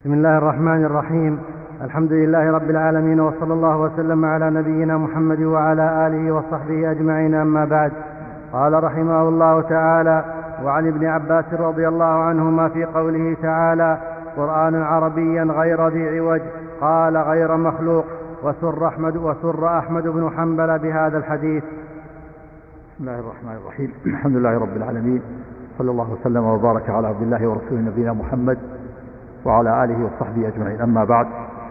بسم الله الرحمن الرحيم. الحمد لله رب العالمين، وصلى الله وسلم على نبينا محمد وعلى آله وصحبه أجمعين، أما بعد. قال رحمه الله تعالى: وعن ابن عباس رضي الله عنهما في قوله تعالى: قرآن عربيا غير ذي عوج، قال غير مخلوق. وسر أحمد بن حنبل بهذا الحديث. بسم الله الرحمن الرحيم. الحمد لله رب العالمين، صلى الله وسلم وبارك على عبد الله ورسوله نبينا محمد وعلى آله وصحبه أجمعين، أما بعد.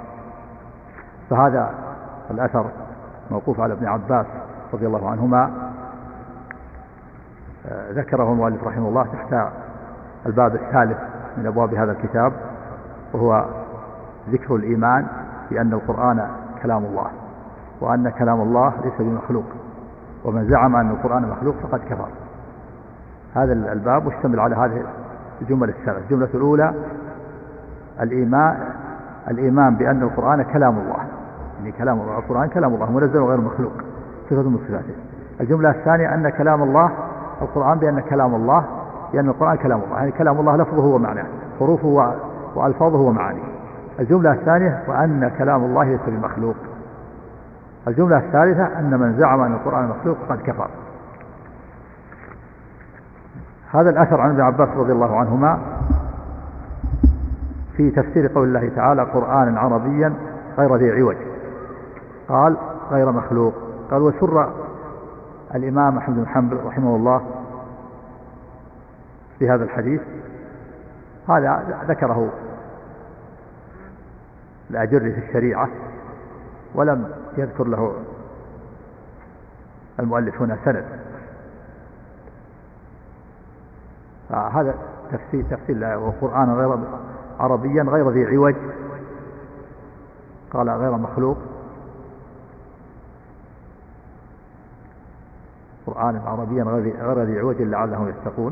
فهذا الأثر موقوف على ابن عباس رضي الله عنهما، ذكره المؤلف رحمه الله تحت الباب الثالث من أبواب هذا الكتاب، وهو ذكر الإيمان بأن القرآن كلام الله، وأن كلام الله ليس بمخلوق، ومن زعم أن القرآن مخلوق فقد كفر. هذا الباب يشتمل على هذه الجمل الثلاث. الجملة الأولى الإيمان بأن القرآن كلام الله، يعني كلام الله، القرآن كلام الله منزل وغير مخلوق، صفة من صفاته. الجملة الثانية أن كلام الله، القرآن بأن كلام الله، لأن القرآن كلام الله، يعني كلام الله لفظه ومعناه، حروفه وألفاظه ومعانيه. الجملة الثانية وأن كلام الله ليس بمخلوق. الجملة الثالثة أن من زعم أن القرآن مخلوق قد كفر. هذا الأثر عن ابن عباس رضي الله عنهما في تفسير قول الله تعالى: قرآنا عربيا غير ذي عوج، قال غير مخلوق. قال: وسر الإمام أحمد بن حنبل رحمه الله في هذا الحديث. هذا ذكره الأجري في الشريعة، ولم يذكر له المؤلف هنا سند. هذا تفسير وقرآن غير عربيا غير ذي عوج، قال غير مخلوق. قرآن عربيا غير ذي عوج لعلهم يتقون.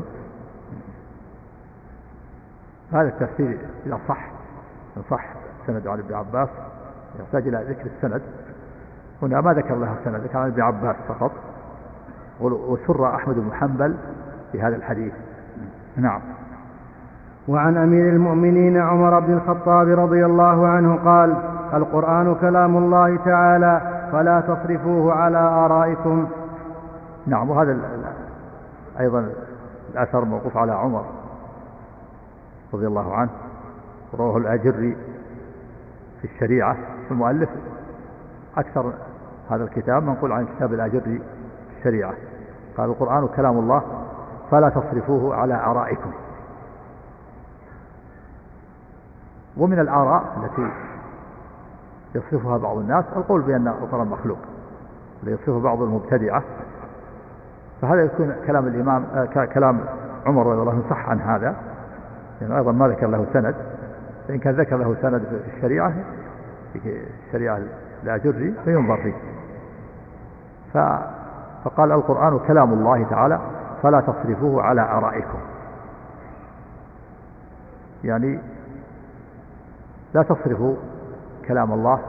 هذا التفسير إذا صح سند عن ابن عباس يحتاج إلى ذكر السند. هنا ما ذكر له السند، ذكر عن ابن عباس فقط. وسر أحمد بن حنبل في هذا الحديث. نعم. وعن أمير المؤمنين عمر بن الخطاب رضي الله عنه قال: القرآن كلام الله تعالى، فلا تصرفوه على آرائكم. نعم. وهذا أيضا الأثر موقوف على عمر رضي الله عنه، رواه الأجري في الشريعة. المؤلف أكثر هذا الكتاب منقول عن كتاب الأجري في الشريعة. قال: القرآن كلام الله، فلا تصرفوه على آرائكم. ومن الآراء التي يصرفها بعض الناس القول بأن القرآن مخلوق، ليصرفه بعض المبتدعة. فهذا يكون كلام الإمام كلام عمر رضي الله عنه صح عن هذا، يعني أيضا ما ذكر له سند. فإن كان ذكر له سند في الشريعة، في الشريعة الأجري، فينظر فيه. فقال: القرآن كلام الله تعالى، فلا تصرفوه على آرائكم، يعني لا تصرفوا كلام الله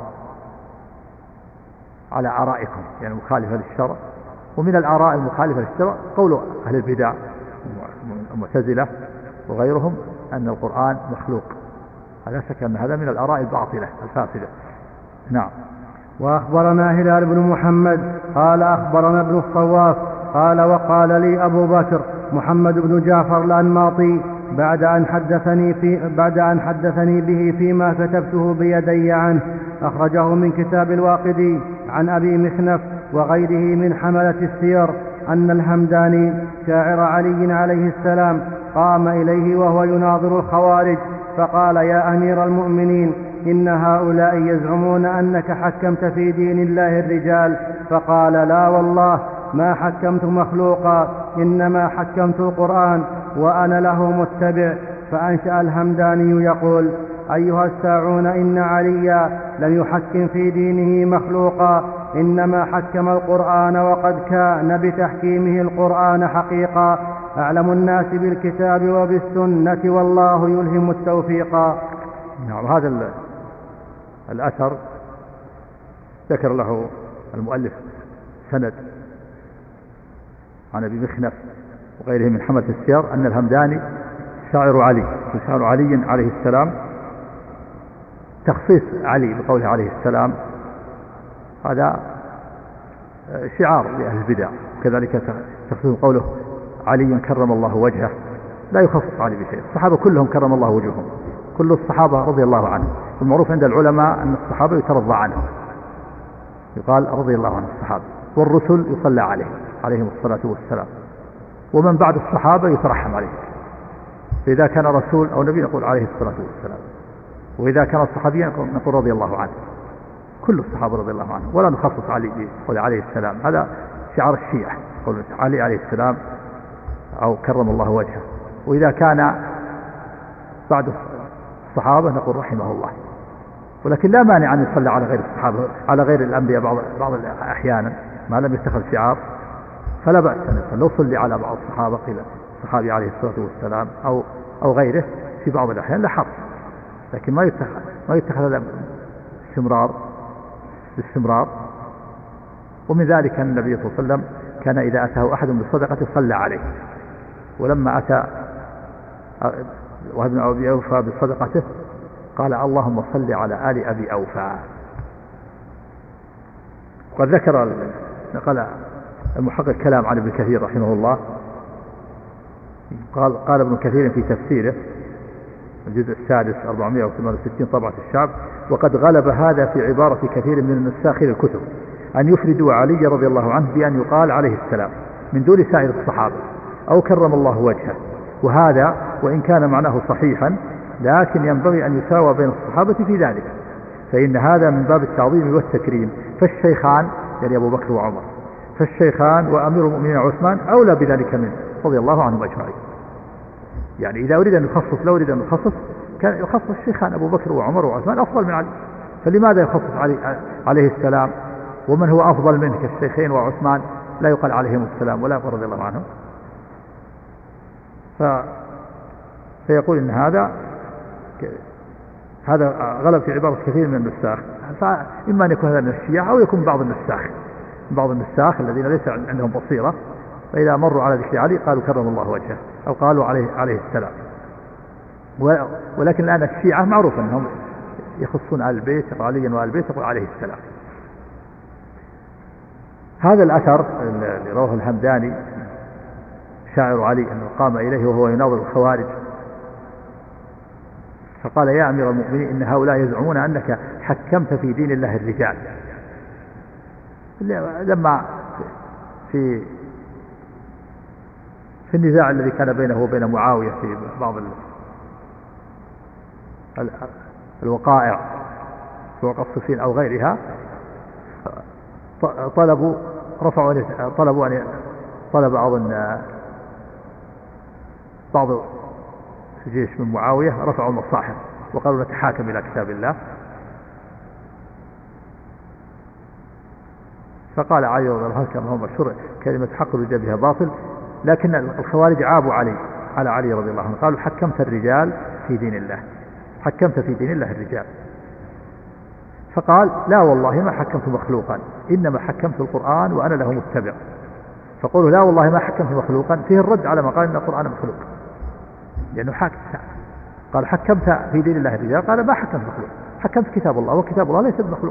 على آرائكم، يعني مخالفة للشرع. ومن الآراء المخالفة للشرع قول أهل البدع المعتزلة وغيرهم أن القرآن مخلوق. لا شك أن هذا من الآراء الباطلة الفاسدة. نعم. وأخبرنا هلال بن محمد قال: أخبرنا ابن الصواف قال: وقال لي أبو بكر محمد بن جعفر الأنماطي بعد أن حدثني به فيما كتبته بيدي عنه، أخرجه من كتاب الواقدي عن أبي مخنف وغيره من حملة السير، أن الهمداني شاعر علي عليه السلام قام إليه وهو يناظر الخوارج، فقال: يا أمير المؤمنين، إن هؤلاء يزعمون أنك حكمت في دين الله الرجال. فقال: لا والله، ما حكمت مخلوقا، إنما حكمت القرآن، وأنا له متبع. فأنشأ الهمداني يقول: أيها الساعون، إن عليا لم يحكم في دينه مخلوقا، إنما حكم القرآن، وقد كان بتحكيمه القرآن حقيقا، أعلم الناس بالكتاب وبالسنة، والله يلهم التوفيقا. نعم. هذا الأثر ذكر له المؤلف سند عن أبي مخنف وغيره من حملة السير، أن الهمداني شاعر علي عليه السلام تخصيص علي بقوله عليه السلام هذا شعار لأهل البدع، كذلك تخصيص قوله علي كرم الله وجهه لا يخصص علي بشيء. الصحابة كلهم كرم الله وجههم، كل الصحابة رضي الله عنهم. المعروف عند العلماء أن الصحابة يترضى عنهم، يقال رضي الله عن الصحابة، والرسل يصلى عليهم الصلاة والسلام، ومن بعد الصحابة يترحم عليه، فإذا كان رسول أو نبي نقول عليه الصلاة والسلام، وإذا كان صحابيا نقول رضي الله عنه. كل الصحابة رضي الله عنهم، ولا نخصص علي بقول عليه السلام، هذا شعار الشيعة، قول علي عليه السلام أو كرم الله وجهه. وإذا كان بعد الصحابة نقول رحمه الله. ولكن لا مانع أن يصلى على غير الصحابة، على غير الأنبياء بعض أحيانا ما لم يتخذ شعار فلا بأس أن يصلى. لو صلي على بعض الصحابة قيل الصحابي عليه الصلاة والسلام أو غيره في بعض الأحيان لا حرج، لكن ما يتخذ هذا باستمرار. ومن ذلك أن النبي صلى الله عليه وسلم كان إذا أتاه أحد بالصدقة صلى عليه، ولما أتى وهب بن أبي أوفى بصدقته قال اللهم صل على آل أبي أوفى. قد نقل المحقق كلام عن ابن كثير رحمه الله، قال ابن كثير في تفسيره الجزء السادس 468 طبعة الشعب: وقد غلب هذا في عبارة كثير من النساخ للكتب أن يفردوا علي رضي الله عنه بأن يقال عليه السلام من دون سائر الصحابة أو كرم الله وجهه. وهذا وإن كان معناه صحيحا لكن ينبغي أن يساوى بين الصحابة في ذلك، فإن هذا من باب التعظيم والتكريم. فالشيخان يعني أبو بكر وعمر، فالشيخان وأمير المؤمنين عثمان أولى بذلك منه رضي الله عنهم أجمعين. يعني إذا أريد أن يخصص لو أريد أن يخصص كان يخصص الشيخان أبو بكر وعمر وعثمان أفضل من علي، فلماذا يخصص عليه السلام ومن هو أفضل منه كالشيخين وعثمان لا يقال عليهم السلام ولا يقال رضي الله عنهم؟ فيقول إن هذا غلب في عبارة كثير من النساخ، فإما أن يكون هذا من الشيعة أو يكون بعض النساخ الذين ليس عندهم بصيرة، فإذا مروا على ذكر علي قالوا كرم الله وجهه أو قالوا عليه السلام. ولكن الآن الشيعة معروف أنهم يخصون آل البيت، عليا وآل البيت يقول عليه السلام. هذا الأثر اللي رواه الهمداني شاعر علي أنه قام إليه وهو يناظر الخوارج فقال: يا أمير المؤمنين إن هؤلاء يزعمون أنك حكمت في دين الله الرجال. لما في النزاع الذي كان بينه وبين معاوية في بعض الوقائع في وقع الصفين أو غيرها، طلب بعض الجيش من معاوية رفعوا المصاحف وقالوا نتحاكم إلى كتاب الله. فقال علي رضي الله عنه كما هو مشهور: كلمة حق رجع بها باطل. لكن الخوارج عابوا على علي رضي الله عنه، قالوا حكمت الرجال في دين الله، حكمت في دين الله الرجال. فقال: لا والله ما حكمت مخلوقا، إنما حكمت القرآن وأنا له متبع. فقولوا لا والله ما حكمت مخلوقا فيه الرد على ما قال إن القرآن مخلوق، لأنه حاكم. قال حكمت في دين الله الرجال، قال ما حكمت مخلوق، حكمت كتاب الله، وكتاب الله ليس بمخلوق.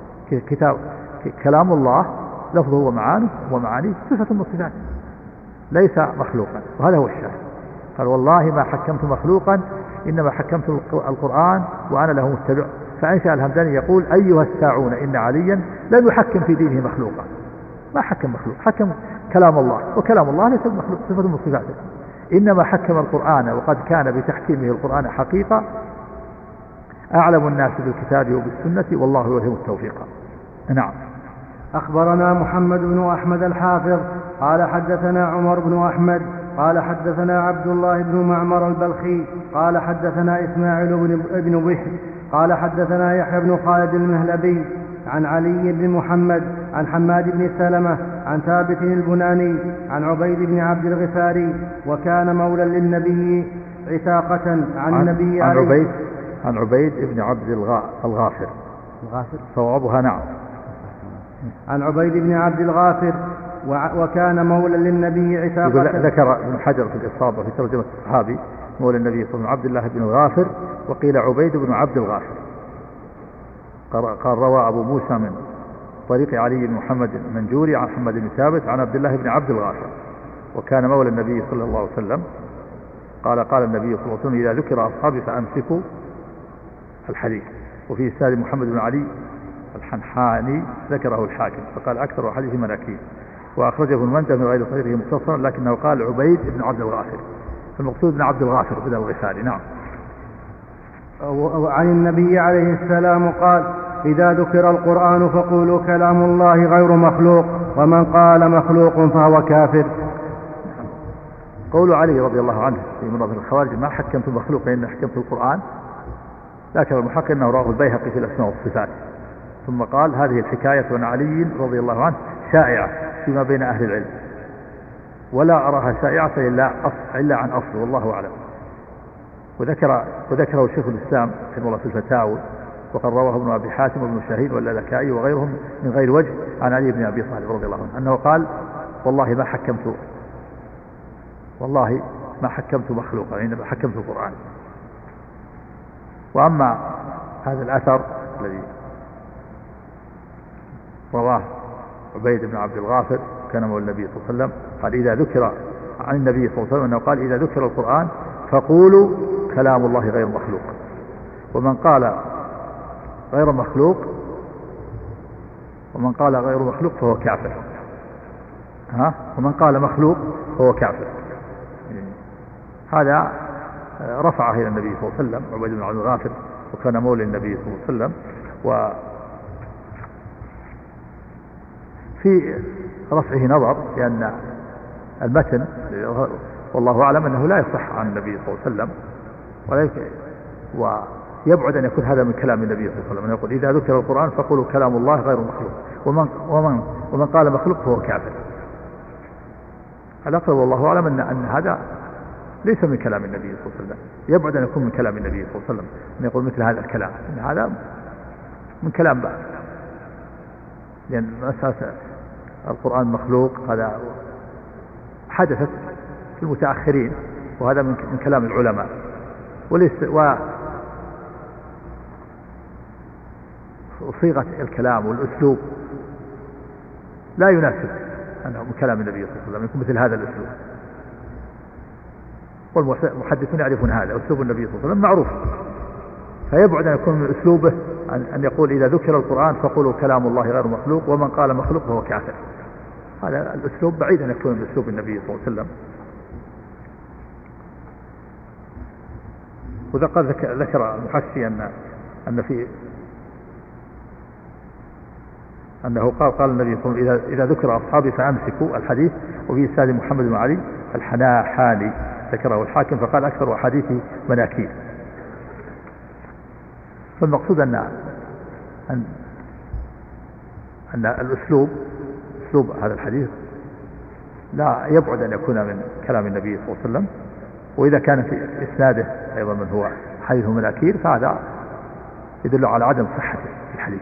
كلام الله لفظه ومعانيه صفة من صفاته ليس مخلوقا، وهذا هو الشاهد. قال والله ما حكمت مخلوقا إنما حكمت القرآن وأنا له متبع. فأنشأ الهمداني يقول: أيها الساعون إن عليا لم يحكم في دينه مخلوقا، ما حكم مخلوق، حكم كلام الله، وكلام الله ليس مخلوق، صفة من صفاته. إنما حكم القرآن، وقد كان بتحكيمه القرآن حقيقة أعلم الناس بالكتاب وبالسنة، والله يلهم التوفيق. نعم. أخبرنا محمد بن أحمد الحافظ قال حدثنا عمر بن أحمد قال حدثنا عبد الله بن معمر البلخي قال حدثنا إسماعيل بن بشر قال حدثنا يحيى بن خالد المهلبي عن علي بن محمد عن حماد بن سلمة عن ثابت البناني عن عبيد بن عبد الغفاري وكان مولى للنبي عتاقة عن النبي عن عبيد بن عبد الغافر صوابها. نعم. عن عبيد بن عبد الغافر وكان مولى للنبي عتاقة. ذكر ابن حجر في الإصابة في ترجمة الصحابي مولى النبي صلى الله عليه وسلم عبد الله بن الغافر، وقيل عبيد بن عبد الغافر، قال روى أبو موسى من طريق علي بن محمد المنجوري عن محمد بن ثابت عن عبد الله بن عبد الغافر وكان مولى النبي صلى الله عليه وسلم قال النبي صلى الله عليه وسلم إذا ذكر أصحابي فأمسكوا الحديث. وفي إسناد محمد بن علي الحنحاني ذكره الحاكم فقال أكثر حديث مناكير، وأخرجه ابن مندة من غير طريقه مختصرا لكنه قال عبيد بن عبد الغافر، فالمقصود بن عبد الغافر بن الغفاري. نعم. عن النبي عليه السلام قال إذا ذكر القرآن فقولوا كلام الله غير مخلوق، ومن قال مخلوق فهو كافر. قول علي رضي الله عنه في مناظر الخوارج ما حكمت المخلوق إن حكمت القرآن، لكن المحقق أنه رواه البيهقي في الأسماء والصفات. ثم قال هذه الحكاية عن علي رضي الله عنه شائعة فيما بين أهل العلم، ولا أراها شائعة إلا عن أصل، والله أعلم. وذكره شيخ الإسلام رحمه الله في الفتاوى، وقد رواه ابن أبي حاتم وابن شاهين واللالكائي وغيرهم من غير وجه عن علي بن أبي طالب رضي الله عنه أنه قال والله ما حكمت مخلوقا إنما حكمت القرآن. وأما هذا الأثر الذي رواه عبيد بن عبد الغافر كان مولى النبي صلى الله عليه وسلم قال إذا ذكر عن النبي صلى الله عليه وسلم أنه قال إذا ذكر القرآن فقولوا كلام الله غير مخلوق، ومن قال غير مخلوق فهو كافر. ومن قال مخلوق فهو كافر. هذا رفعه إلى النبي صلى الله عليه وسلم عبيد بن عبد الغافر، وكان مولى النبي صلى الله عليه وسلم. وفي رفعه نظر لأن المتن والله أعلم أنه لا يصح عن النبي صلى الله عليه وسلم، ويبعد أن يكون هذا من كلام النبي صلى الله عليه وسلم، يقول إذا ذكر القرآن فقولوا كلام الله غير مخلوق، ومن قال مخلوق فهو كافر. الأقرب والله أعلم أن هذا ليس من كلام النبي صلى الله عليه وسلم، يبعد أن يكون من كلام النبي صلى الله عليه وسلم أن يقول مثل هذا الكلام، إن هذا من كلام بعض، لأن مسألة القرآن مخلوق هذا حدثت في المتأخرين، وهذا من كلام العلماء، وصيغة الكلام والأسلوب لا يناسب أنه من كلام النبي صلى الله عليه وسلم يكون مثل هذا الأسلوب، والمحدثون يعرفون هذا أسلوب النبي صلى الله عليه وسلم معروف، فيبعد أن يكون من أسلوبه أن يقول إذا ذكر القرآن فقولوا كلام الله غير مخلوق، ومن قال مخلوق فهو كافر. هذا الأسلوب بعيد أن يكون من أسلوب النبي صلى الله عليه وسلم. وقد ذكر المحشي أنه قال النبي صلى الله عليه وسلم إذا ذكر أصحابي فأمسكوا الحديث. وفي إسناد محمد بن علي الحناحاني ذكره الحاكم فقال أكثر أحاديثه مناكير. فالمقصود أن الأسلوب هذا الحديث لا يبعد أن يكون من كلام النبي صلى الله عليه وسلم، وإذا كان في إسناده أيضا من هو حديث مناكير فهذا يدل على عدم صحته في الحديث،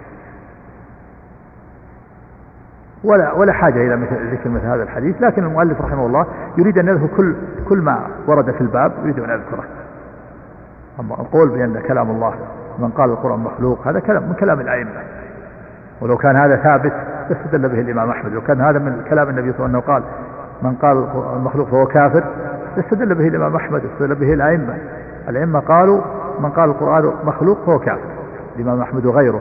ولا حاجة إلى ذكر مثل هذا الحديث. لكن المؤلف رحمه الله يريد أن يذكر كل ما ورد في الباب يريد أن يذكره. أما القول بأن كلام الله من قال القرآن مخلوق هذا كلام من كلام الأئمة، ولو كان هذا ثابت استدل به الإمام أحمد، لو كان هذا من كلام النبي صلى الله عليه وسلم قال من قال المخلوق فهو كافر استدل به الإمام أحمد، استدل به الأئمة قالوا من قال القرآن مخلوق فهو كافر، الإمام أحمد وغيره،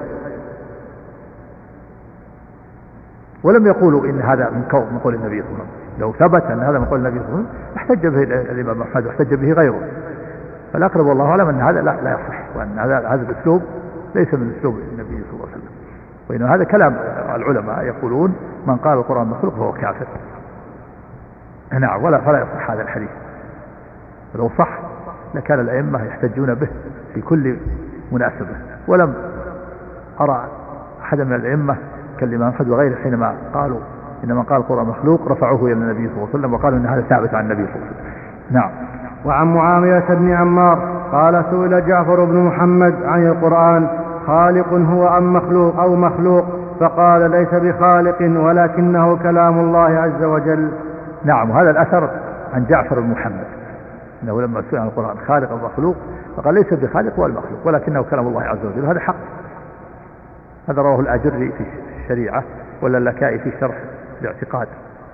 ولم يقولوا إن هذا من قول النبي صلى الله عليه وسلم. لو ثبت أن هذا من قول النبي صلى الله عليه وسلم احتج به الإمام أحمد واحتج به غيره. فالأقرب والله أعلم أن هذا لا يصح، وأن هذا الأسلوب ليس من أسلوب النبي صلى الله عليه وسلم، وإنه هذا كلام العلماء يقولون من قال القرآن مخلوق فهو كافر. نعم، فلا يصح هذا الحديث. لو صح لكان الأئمة يحتجون به في كل مناسبة، ولم أرى أحد من الأئمة كالإمام أحمد وغيره حينما قالوا إن من قال القرآن مخلوق رفعوه إلى النبي صلى الله عليه وسلم وقالوا إن هذا ثابت عن النبي صلى الله عليه وسلم. نعم. وعن معاوية بن عمار قال سئل جعفر بن محمد عن القرآن خالق هو أم مخلوق أو مخلوق، فقال ليس بخالق ولكنه كلام الله عز وجل. نعم، وهذا الأثر عن جعفر بن محمد أنه لما سئل عن القرآن خالق أو مخلوق فقال ليس بخالق ولا مخلوق ولكنه كلام الله عز وجل. هذا حق، هذا رواه الآجري في الشريعة واللالكائي في شرح الاعتقاد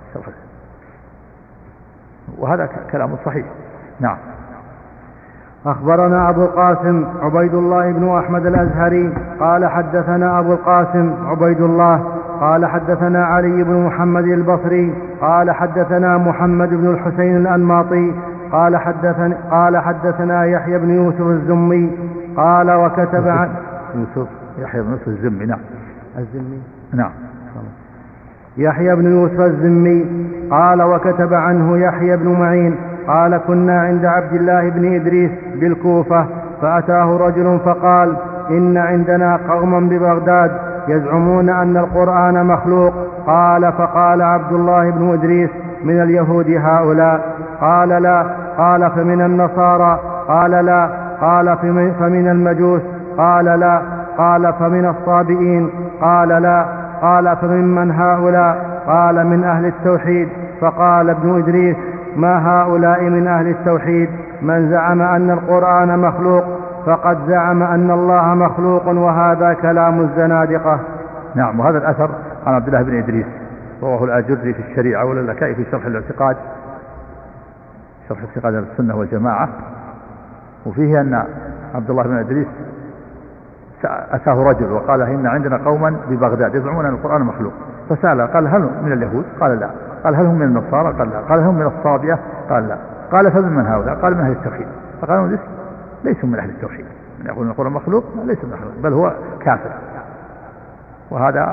وهذا كلام صحيح. نعم. أخبرنا أبو القاسم عبيد الله بن أحمد الأزهري قال حدثنا أبو القاسم عبيد الله قال حدثنا علي بن محمد البصري قال حدثنا محمد بن الحسين الأنماطي قال حدثنا يحيى بن يوسف الزمي قال وكتب عن يحيى بن يوسف الزمي. نعم. الزمي. نعم. يحيى بن يوسف الزمي قال وكتب عنه يحيى بن معين قال كنا عند عبد الله بن إدريس بالكوفة فأتاه رجل فقال إن عندنا قوما ببغداد يزعمون أن القرآن مخلوق. قال فقال عبد الله بن إدريس من اليهود هؤلاء؟ قال لا. قال فمن النصارى؟ قال لا. قال فمن المجوس؟ قال لا. قال فمن الصابئين؟ قال لا. قال فممن هؤلاء؟ قال من أهل التوحيد. فقال ابن إدريس ما هؤلاء من أهل التوحيد؟ من زعم أن القرآن مخلوق فقد زعم أن الله مخلوق وهذا كلام الزنادقة. نعم. وهذا الأثر عن عبد الله بن إدريس رواه الآجري في الشريعة واللالكائي في شرح الاعتقاد شرح اعتقاد السنة والجماعة وفيه أن عبد الله بن إدريس أتاه رجل وقال إن عندنا قوما ببغداد يزعمون أن القرآن مخلوق فسأل قال هل من اليهود؟ قال لا. قال هل هم من النصارى؟ قال لا. قال هم من الصابئة؟ قال لا. قال فمن هؤلاء؟ قال من أهل التوحيد. فقالوا ليسوا من أهل التوحيد من يقول أن القرآن مخلوق ليس من مخلوق بل هو كافر وهذا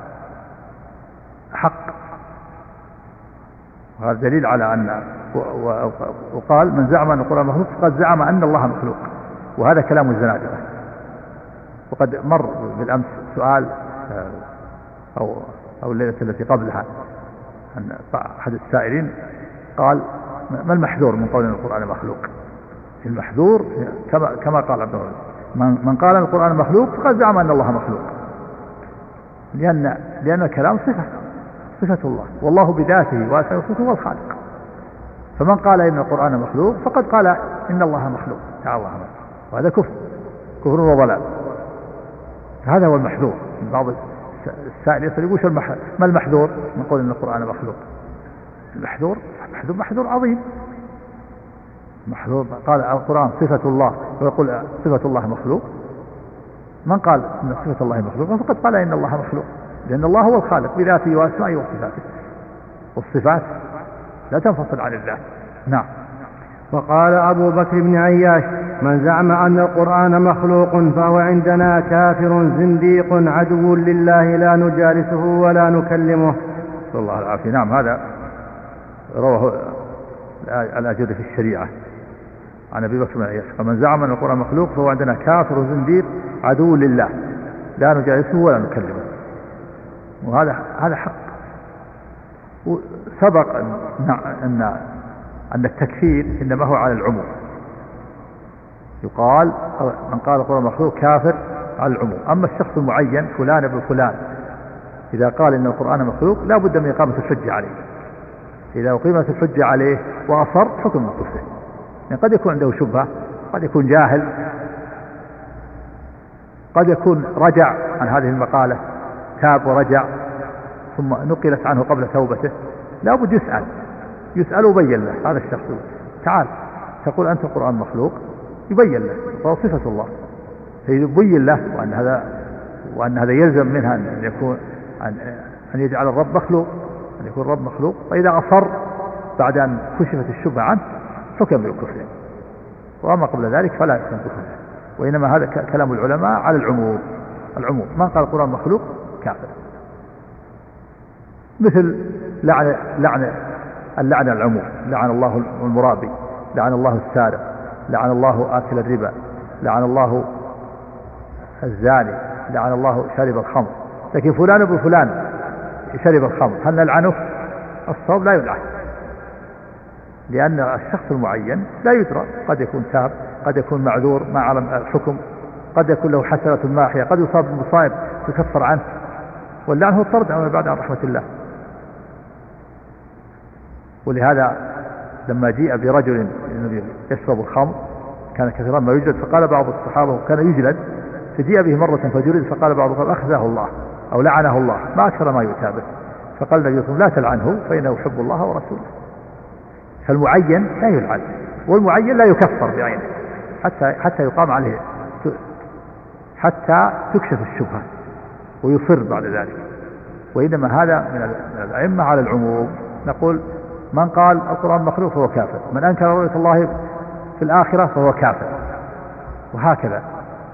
حق وهذا دليل على أن وقال من زعم أن القرآن مخلوق فقد زعم أن الله مخلوق وهذا كلام الزنادقة. وقد مر بالأمس سؤال أو الليلة التي قبلها أن أحد السائلين قال ما المحذور من قول أن القرآن مخلوق؟ المحذور كما قال عبد الله من قال أن القرآن مخلوق فقد زعم أن الله مخلوق لأن الكلام صفة الله والله بذاته وصفته هو الخالق. فمن قال إن القرآن مخلوق فقد قال إن الله مخلوق تعالى الله مخلوق وهذا كفر وضلال. هذا هو المحذور. بعض السائل يقول ما المحذور من قول إن القرآن مخلوق؟ المحذور عظيم. محذور قال القرآن صفة الله ويقول صفة الله مخلوق. من قال إن صفة الله مخلوق فقد قال إن الله مخلوق لأن الله هو الخالق بذاته وأسمائه وصفاته والصفات لا تنفصل عن الله. نعم. وقال أبو بكر بن عياش من زعم أن القرآن مخلوق فهو عندنا كافر زنديق عدو لله لا نجالسه ولا نكلمه. صلى الله العافية. نعم. هذا رواه الآجري في الشريعة عن أبي بكر بن عياش من زعم أن القرآن مخلوق فهو عندنا كافر زنديق عدو لله لا نجالسه ولا نكلمه. وهذا حق. سبق أن التكفير إنما هو على العموم. يقال من قال القرآن مخلوق كافر على العموم. أما الشخص المعين فلان ابن فلان إذا قال إن القرآن مخلوق لا بد من إقامة الحجة عليه. إذا أقيمت الحجة عليه وأصر حكم الكفر. يعني قد يكون عنده شبهة قد يكون جاهل قد يكون رجع عن هذه المقالة تاب ورجع ثم نقلت عنه قبل توبته لا بد يسأل ويبين له هذا الشخص تعال تقول أنت القرآن مخلوق يبين له وهو صفة الله فيبين له وأن هذا يلزم منها أن يكون أن يجعل الرب مخلوق أن يكون الرب مخلوق. فإذا أصر بعد أن كشفت الشبهة عنه حكم بالكفر وأما قبل ذلك فلا يحكم بالكفر. وإنما هذا كلام العلماء على العموم. من قال القرآن مخلوق كافر. مثل اللعن العموم لعن الله المرابي لعن الله السارق لعن الله آكل الربا لعن الله الزاني لعن الله شارب الخمر. لكن فلان ابن فلان شرب الخمر هل نلعنه؟ الصواب لا يلعن لأن الشخص المعين لا يدرى قد يكون تاب قد يكون معذور ما علم الحكم قد يكون له حسنة ماحية قد يصاب بالمصائب تكفر عنه واللعن هو الطرد عن بعد عن رحمة الله. ولهذا لما جيء برجل يشرب الخمر كان كثيرا ما يجلد فقال بعض الصحابة كان يجلد فجيء به مرة فجرد فقال بعضهم أخزاه الله أو لعنه الله ما أكثر ما يؤتى به. فقال النبي صلى الله عليه وسلم لا تلعنه فإنه يحب الله ورسوله. فالمعين لا يلعن والمعين لا يكفر بعينه حتى يقام عليه حتى تكشف الشبهة ويصر بعد ذلك. وإنما هذا من الأئمة على العموم. نقول من قال القرآن مخلوق فهو كافر، من أنكر رؤية الله في الآخرة فهو كافر، وهكذا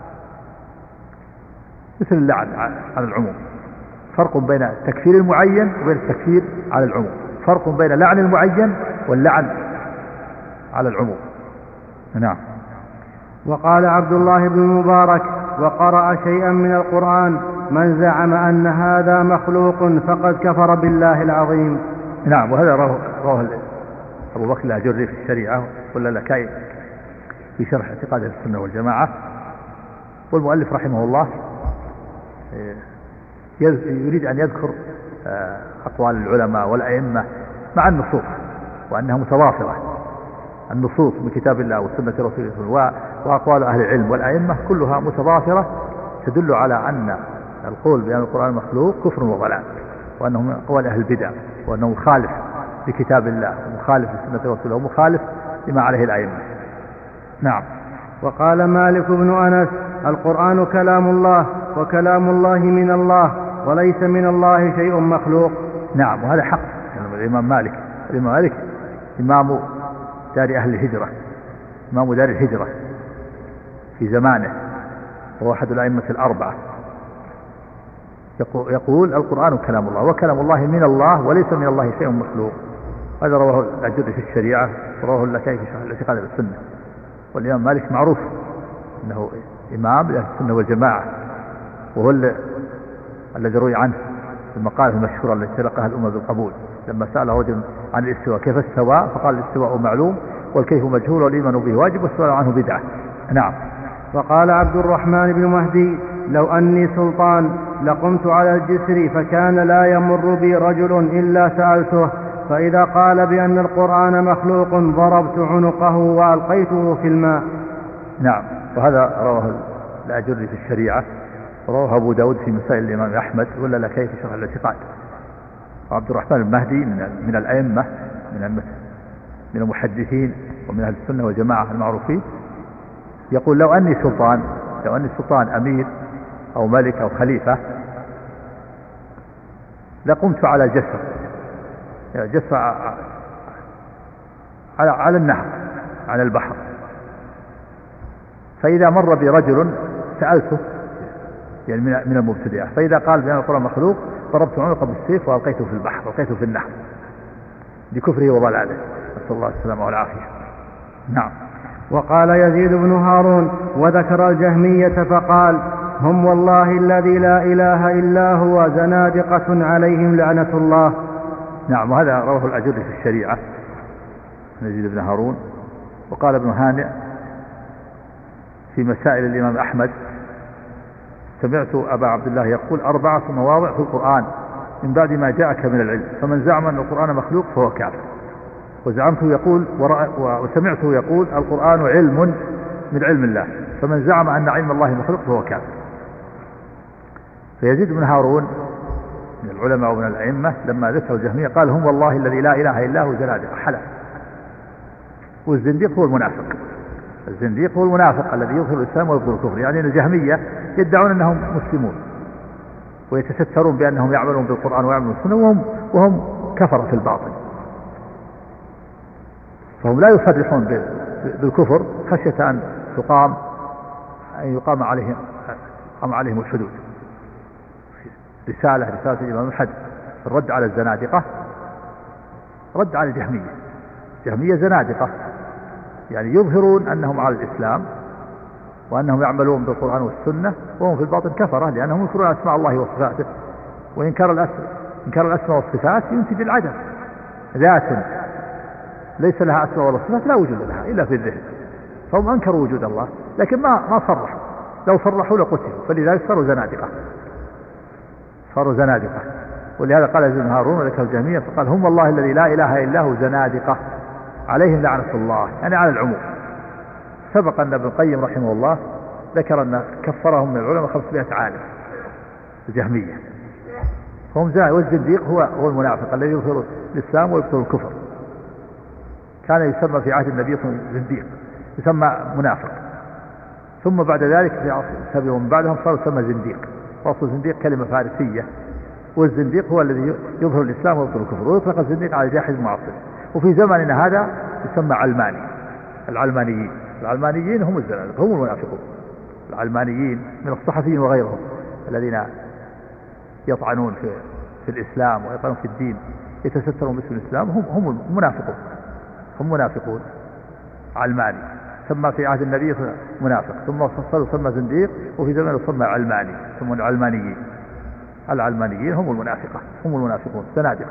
مثل اللعن على العموم. فرق بين التكفير المعين وبين التكفير على العموم، فرق بين لعن المعين واللعن على العموم. نعم. وقال عبد الله بن المبارك وقرأ شيئا من القرآن من زعم أن هذا مخلوق فقد كفر بالله العظيم. نعم. وهذا رواه أبو بكر الأجري في الشريعة واللالكائي في شرح اعتقاد السنة والجماعة. والمؤلف رحمه الله يريد أن يذكر أقوال العلماء والأئمة مع النصوص وأنها متوافرة. النصوص من كتاب الله وسنة رسوله وأقوال أهل العلم والأئمة كلها متضافرة تدل على أن القول بأن القرآن مخلوق كفر وضلال، وأنه من أقوال أهل البدع، وأنه مخالف لكتاب الله ومخالف لسنة رسوله ومخالف لما عليه الأئمة. نعم. وقال مالك بن أنس القرآن كلام الله وكلام الله من الله وليس من الله شيء مخلوق. نعم. وهذا حق. الإمام مالك إمام دار أهل الهجرة، إمام دار الهجرة في زمانه، وهو أحد الأئمة الأربعة. يقول القرآن كلام الله وكلام الله من الله وليس من الله شيء مخلوق. هذا رواه الأجري في الشريعة ورواه اللكائي في شرح الاعتقاد السنة. والإمام مالك معروف أنه إمام لأهل السنة والجماعة، وهو الذي روي عنه المقالة المشهورة التي تلقاها الأمة بالقبول لما سأله رجل عن الاستواء كيف استوى فقال الاستواء معلوم والكيف مجهول والإيمان به واجب والسؤال عنه بدعة. نعم. وقال عبد الرحمن بن مهدي لو أني سلطان لقمت على الجسر فكان لا يمر بي رجل إلا سألته، فإذا قال بأن القرآن مخلوق ضربت عنقه وألقيته في الماء. نعم. وهذا رواه الأجري في الشريعة ورواه أبو داود في مسائل الإمام أحمد واللالكائي في شرح الاعتقاد. وعبد الرحمن بن مهدي من الأئمة من المحدثين ومن أهل السنة والجماعة المعروفين. يقول لو أني سلطان أمير أو ملك أو خليفة لقمت على جسر على النهر على البحر، فإذا مر بي رجل سألته يعني من المبتدئة، فإذا قال بأن القرآن مخلوق ضربت عنقه بالسيف وألقيته في البحر وألقيته في النهر بكفره وضلاله، نسأل الله السلامة والعافية. نعم. وقال يزيد بن هارون وذكر الجهمية فقال هم والله الذي لا إله إلا هو زنادقة عليهم لعنة الله. نعم. وهذا رواه الأجري في الشريعة يزيد بن هارون. وقال ابن هانئ في مسائل الإمام أحمد سمعت أبا عبد الله يقول 4 مواضع في القرآن من بعد ما جاءك من العلم، فمن زعم أن القرآن مخلوق فهو كافر، وسمعته يقول القرآن علم من علم الله، فمن زعم أن علم الله مخلوق فهو كافر. فيزيد بن هارون من العلماء ومن الأئمة لما ذكر الجهمية قال هم والله الذي لا إله إلا هو زنادقة حلال. والزنديق هو المنافق، الزنديق هو المنافق الذي يظهر الإسلام ويبطل الكفر. يعني الجهمية يدعون أنهم مسلمون ويتسترون بأنهم يعملون بالقرآن ويعملون بالسنة وهم كفر في الباطن، فهم لا يصرحون بالكفر خشية أن يقام عليهم الحدود. رسالة الإمام الحج الرد على الزنادقة، رد على الجهمية زنادقة، يعني يظهرون أنهم على الإسلام وأنهم يعملون بالقرآن والسنة وهم في الباطن كفرة، لأنهم ينكرون أسماء الله وصفاته، وإنكار الأسماء والصفات ينتج العدم. ذات ليس لها أسماء ولا صفات لا وجود لها إلا في الذهن، فهم أنكروا وجود الله لكن ما صرحوا، لو صرحوا لقتلوا، فلذلك صاروا زنادقة. ولهذا قال ابن هارون وذكر الجهمية فقال هم والله الذي لا إله إلا هو زنادقة عليهم لعنة الله، يعني على العموم. سبق أن ابن القيم رحمه الله ذكر أن كفرهم من العلماء 500 عالم الجهمية. هم والزنديق هو المنافق الذي يظهر الإسلام ويبطل الكفر. كان يسمى في عهد النبي صلى الله عليه وسلم زنديق، يسمى منافق، ثم بعد ذلك في عصر التابعين ومن بعدهم صار يسمى زنديق. وأصل زنديق كلمة فارسية، والزنديق هو الذي يظهر الإسلام ويبطل الكفر، ويطلق الزنديق على جاحد المعاصر. وفي زماننا هذا يسمى علماني. العلمانيين هم الزنادقة، هم المنافقون. العلمانيين من الصحفيين وغيرهم الذين يطعنون في الإسلام ويطعنون في الدين، يتسترون باسم الإسلام، هم المنافقون. هم منافقون. علماني سمى في عهد النبي منافق، ثم صار يسمى زنديق، وفي زمانه يسمى علماني، ثم العلمانيين. العلمانيين هم المنافقة، هم المنافقون زنادقة.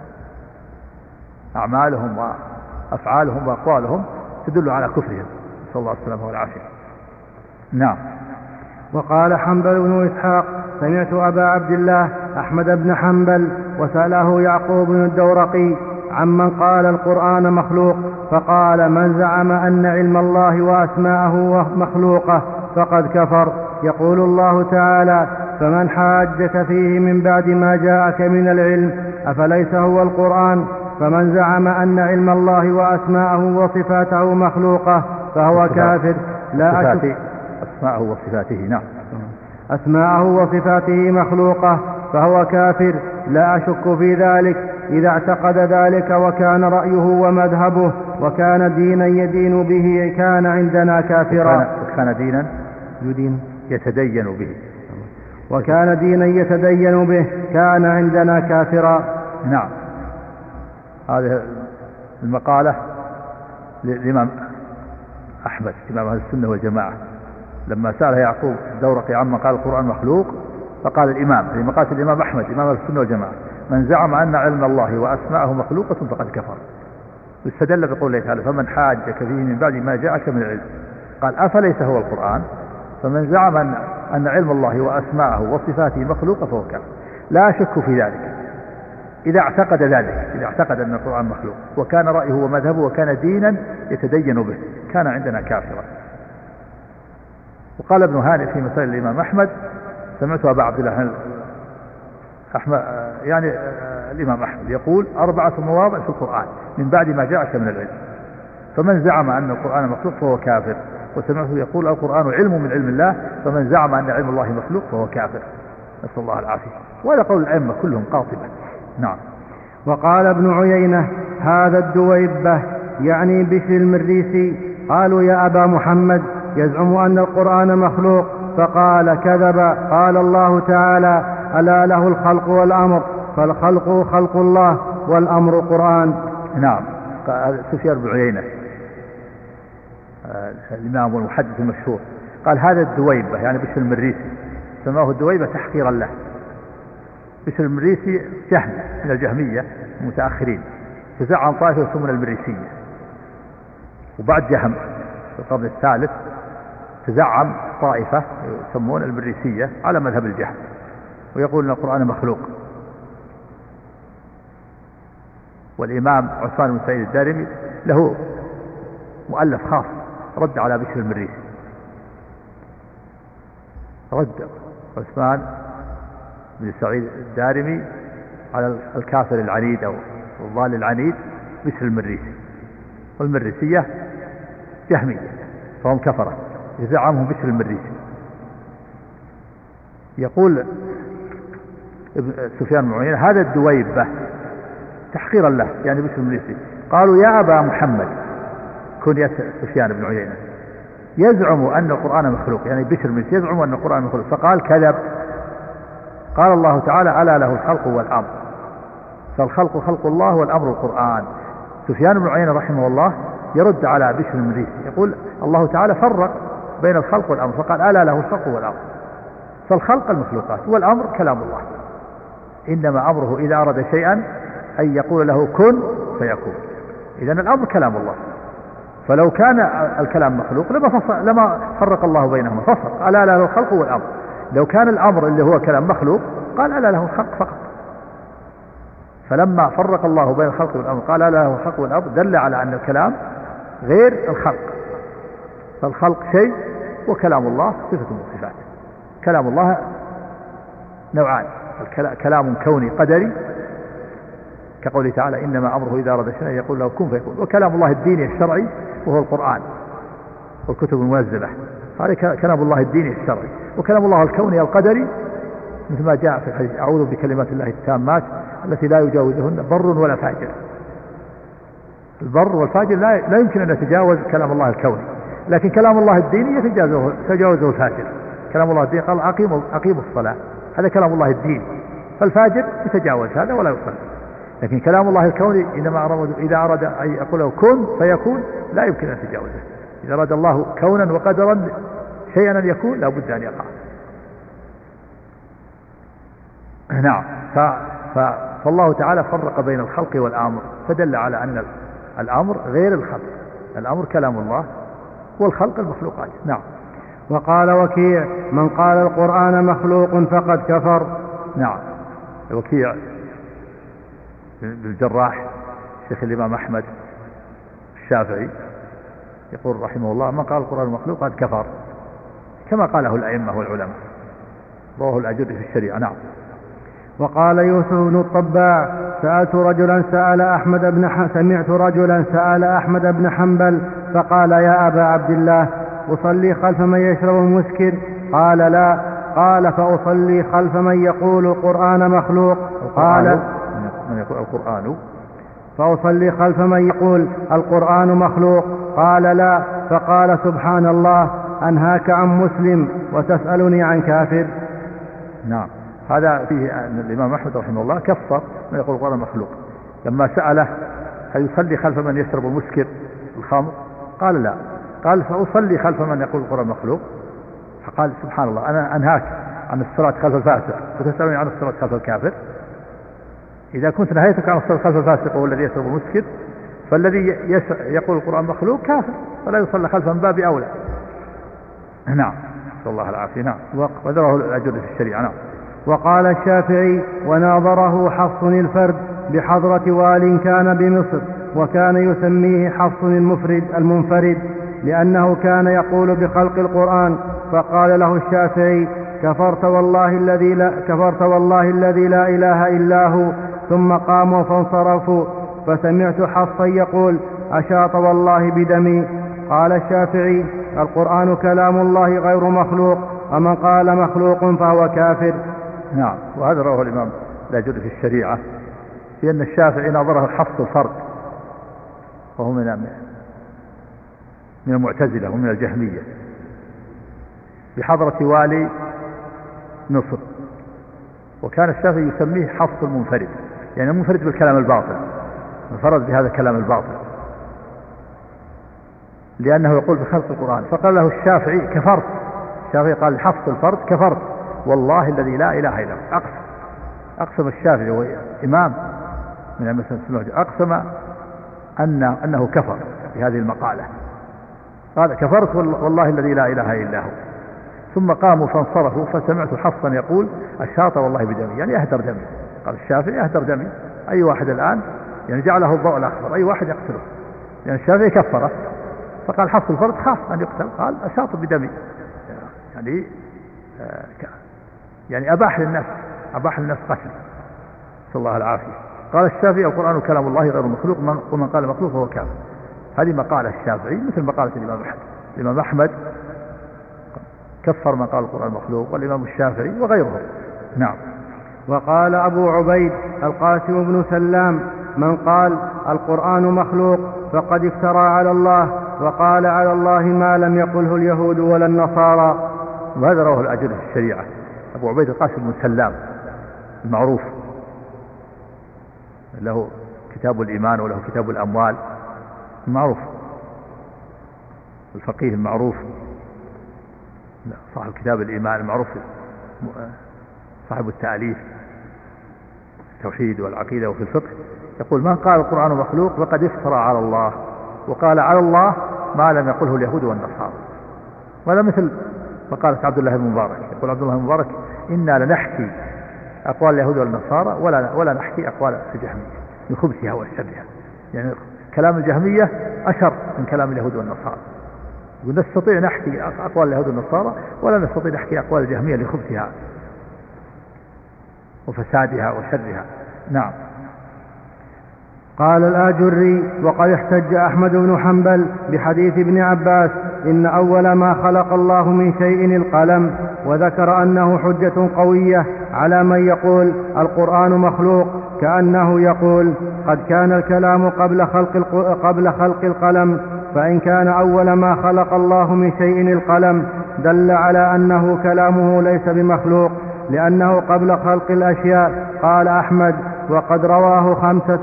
أعمالهم وأفعالهم وأقوالهم تدل على كفرهم، صلى الله عليه وسلم والعافية. نعم. وقال حنبل بن إسحاق: سمعت أبا عبد الله أحمد بن حنبل وسأله يعقوب بن الدورقي عمن قال القرآن مخلوق، فقال: من زعم أن علم الله وأسماءه مخلوقة فقد كفر. يقول الله تعالى: فمن حاجك فيه من بعد ما جاءك من العلم أفليس هو القرآن. فمن زعم أن علم الله وأسماءه وصفاته مخلوقة فهو كافر. لا أشك أسماءه وصفاته. نعم. أسماءه وصفاته مخلوقة فهو كافر، لا أشك في ذلك إذا اعتقد ذلك وكان رأيه ومذهبه وكان دينا يدين به كان عندنا كافرا. وكان دينا يتدين به. وكان دينا يتدين به كان عندنا كافرا. نعم. هذه المقالة للإمام أحمد إمام أهل السنة والجماعة، لما سأله يعقوب الدورقي عما قال القرآن مخلوق، فقال الإمام في مقالة الإمام أحمد إمام أهل السنة والجماعة: من زعم أن علم الله وأسماءه مخلوقة فقد كفر. واستدل بقوله تعالى: فمن حاجك فيه من بعد ما جاءك من العلم. قال: أفليس هو القرآن. فمن زعم أن علم الله وأسماءه وصفاته مخلوقة فهو كافر. لا أشك في ذلك إذا اعتقد ذلك، إذا اعتقد أن القرآن مخلوق وكان رأيه ومذهبه وكان دينا يتدين به كان عندنا كافرا. وقال ابن هانئ في مسائل الإمام أحمد: سمعت أبا عبد الله أحمد يعني الإمام أحمد يقول: 4 مواضع في القرآن من بعد ما جاءك من العلم، فمن زعم أن القرآن مخلوق فهو كافر. وسمعته يقول: القرآن علم من علم الله، فمن زعم أن علم الله مخلوق فهو كافر. نسأل الله العافية. وهذا قول الأئمة كلهم قاطبة. نعم. وقال ابن عيينة: هذا الدويبة يعني بشر المريسي. قالوا: يا أبا محمد يزعم أن القرآن مخلوق. فقال: كذب. قال الله تعالى: ألا له الخلق والأمر، فالخلق خلق الله والأمر قرآن. نعم. سفيان بن عيينة الإمام والمحدث المشهور قال: هذا الدويبة يعني بشر المريسي، سماه الدويبة تحقيرا له. بشر المريسي جهم من الجهمية المتأخرين، تزعم عن طائفة يسمون المريسية. وبعد جهم في القرن الثالث تزعم طائفة يسمون المريسية على مذهب الجهم، ويقول أن القرآن مخلوق. والإمام عثمان بن سعيد الدارمي له مؤلف خاص رد على بشر المريسي، رد عثمان بن سعيد الدارمي على الكافر العنيد أو الضال العنيد بشر المريسي. والمريسية جهمية فهم كفرة، يزعمهم بشر المريسي. يقول سفيان بن عيينة: هذا الدويبة تحقيرا له يعني بشر المريسي. قالوا: يا أبا محمد، كنية سفيان بن عيينة، يزعم أن القرآن مخلوق، يعني بشر المريسي يزعم أن القرآن مخلوق. فقال: كذب. قال الله تعالى: ألا له الخلق والأمر، فالخلق خلق الله والأمر القرآن. سفيان بن عيينة رحمه الله يرد على بشر المريسي، يقول: الله تعالى فرق بين الخلق والأمر، فقال: ألا له الخلق والأمر، فالخلق المخلوقات والأمر كلام الله، إنما أمره إذا أراد شيئا أن يقول له كن فيكون. إذن الأمر كلام الله، فلو كان الكلام مخلوق لما فرق الله بينهما، فصل: ألا له الخلق والأمر. لو كان الأمر اللي هو كلام مخلوق قال: ألا له الخلق فقط. فلما فرق الله بين الخلق والأمر قال: ألا له الخلق والأمر، دل على أن الكلام غير الخلق، فالخلق شيء وكلام الله صفة من صفاته. كلام الله نوعان: كلام كوني قدري كقوله تعالى إنما أمره إذا أراد شيئا يقول له كن فيكون، وكلام الله الديني الشرعي وهو القرآن والكتب المنزلة، هذا كلام الله الديني الشرعي. وكلام الله الكوني القدري مثل ما جاء في الحديث أعوذ بكلمات الله التامات التي لا يجاوزهن بر ولا فاجر. البر والفاجر لا يمكن أن يتجاوز كلام الله الكوني، لكن كلام الله الديني يتجاوزه الفاجر. كلام الله الديني قال أقيموا الصلاة، هذا كلام الله الديني، فالفاجر يتجاوز هذا ولا يصلي. لكن كلام الله الكوني إنما إذا أراد أن يقول له كن فيكون لا يمكن أن يتجاوزه. إذا أراد الله كونا وقدرا شيئا أن يكون لا بد أن يقع. نعم. فالله تعالى فرق بين الخلق والأمر، فدل على أن الأمر غير الخلق، الأمر كلام الله والخلق المخلوقات. نعم. وقال وكيع من قال القرآن مخلوق فقد كفر. نعم. وكيع بالجراح شيخ الإمام أحمد الشافعي يقول رحمه الله من قال القرآن مخلوق قد كفر، كما قاله الأئمة والعلماء، رواه الأجر في الشريعة. نعم. وقال يوسف بن الطباع سمعت رجلا سأل أحمد بن حنبل فقال يا أبا عبد الله أصلي خلف من يشرب المسكر؟ قال لا. قال فأصلي خلف من يقول القرآن مخلوق؟ قال من يقول القرآن، فأصلي خلف من يقول القرآن مخلوق؟ قال لا. فقال سبحان الله أنهاك عن مسلم وتسألني عن كافر. نعم. هذا فيه أن الإمام أحمد رحمه الله كفر من يقول القرآن مخلوق لما سأله هل يصلي خلف من يشرب المسكر الخمر؟ قال لا. قال فأصلي خلف من يقول القرآن مخلوق؟ فقال سبحان الله أنا أنهاك عن الصلاة خلف الفاسق فتسألني عن الصلاة خلف الكافر؟ إذا كنت نهيتك عن الصلاة خلف الفاسق وهو الذي يشرب المسكر، فالذي يقول القرآن مخلوق كافر فلا يصلى خلفه من باب أولى. نعم. نسأل الله العافية. نعم. وذره الأجر في الشريعة. نعم. وقال الشافعي وناظره حفص الفرد بحضرة وال كان بمصر وكان يسميه حفص المنفرد لأنه كان يقول بخلق القرآن، فقال له الشافعي كفرت والله الذي لا إله إلا هو. ثم قاموا فانصرفوا فسمعت حفصا يقول أشاط والله بدمي. قال الشافعي القرآن كلام الله غير مخلوق، ومن قال مخلوق فهو كافر. نعم. وهذا رواه الإمام الأجر في الشريعة في أن الشافعي نظره حفص الفرد وهو من المعتزلة ومن الجهمية بحضرة والي مصر، وكان الشافعي يسميه حفص المنفرد، يعني المنفرد بالكلام الباطل، انفرد بهذا الكلام الباطل لأنه يقول بخلق القرآن. فقال له الشافعي كفرت. الشافعي قال حفص الفرد كفرت والله الذي لا إله إلا هو. أقسم الشافعي وهو إمام من المسلمين أقسم أنه كفر بهذه المقالة، قال كفرت والله الذي لا إله إلا هو. ثم قاموا فانصرفوا فسمعت حفصا يقول أشاط والله بدمي، يعني أهدر دمي. قال الشافعي أهدر دمي، أي واحد الآن يعني جعله الضوء الأخضر أي واحد يقتله، يعني الشافعي كفره. فقال حفص الفرد خاف أن يقتل، قال أشاط بدمي، يعني أباح للناس قتل، صلى الله العافية. قال الشافعي القرآن كلام الله غير مخلوق، ومن قال مخلوق فهو كافر. هذه مقالة الشافعي مثل مقالة الإمام أحمد. الإمام أحمد كفر من قال القرآن مخلوق، والإمام الشافعي وغيره. نعم. وقال أبو عبيد القاسم بن سلام من قال القرآن مخلوق فقد افترى على الله وقال على الله ما لم يقله اليهود ولا النصارى. وهذا رواه الأجر في الشريعة. أبو عبيد القاسم بن سلام المعروف له كتاب الإيمان وله كتاب الأموال، المعروف الفقيه المعروف صاحب كتاب الإيمان المعروف صاحب التأليف التوحيد والعقيدة وفي الفقه، يقول من قال القرآن مخلوق فقد افترى على الله وقال على الله ما لم يقله اليهود والنصارى. وهذا مثل مقالة عبد الله بن مبارك، يقول عبد الله بن مبارك إنا لنحكي أقوال اليهود والنصارى ولا نحكي أقوال الجهمية من خبثها وشرها، يعني كلام الجهمية أشر من كلام اليهود والنصارى. ونستطيع نحكي أقوال اليهود والنصارى ولا نستطيع نحكي أقوال الجهمية لخبثها وفسادها وشرها. نعم. قال الآجري: وقد احتج أحمد بن حنبل بحديث ابن عباس إن أول ما خلق الله من شيء القلم، وذكر أنه حجة قوية على من يقول القرآن مخلوق، كأنه يقول قد كان الكلام قبل خلق القلم، فإن كان أول ما خلق الله من شيء القلم دل على أنه كلامه ليس بمخلوق لأنه قبل خلق الأشياء. قال أحمد: وقد رواه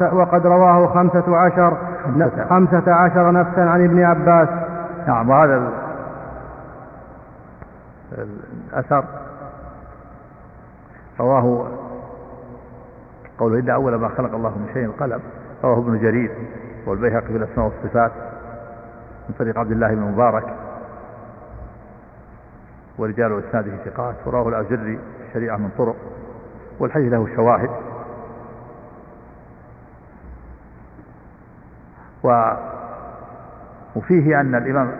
15 نفسا عن ابن عباس. نعم. وهذا الأثر رواه قوله إلا أول ما خلق الله من شيء القلم، رواه ابن جرير والبيهقي في الأسماء والصفات من طريق عبد الله بن مبارك ورجال وإسناده ثقات، ورواه الآجري الشريعة من طرق، والحديث له شواهد. وفيه أن الإمام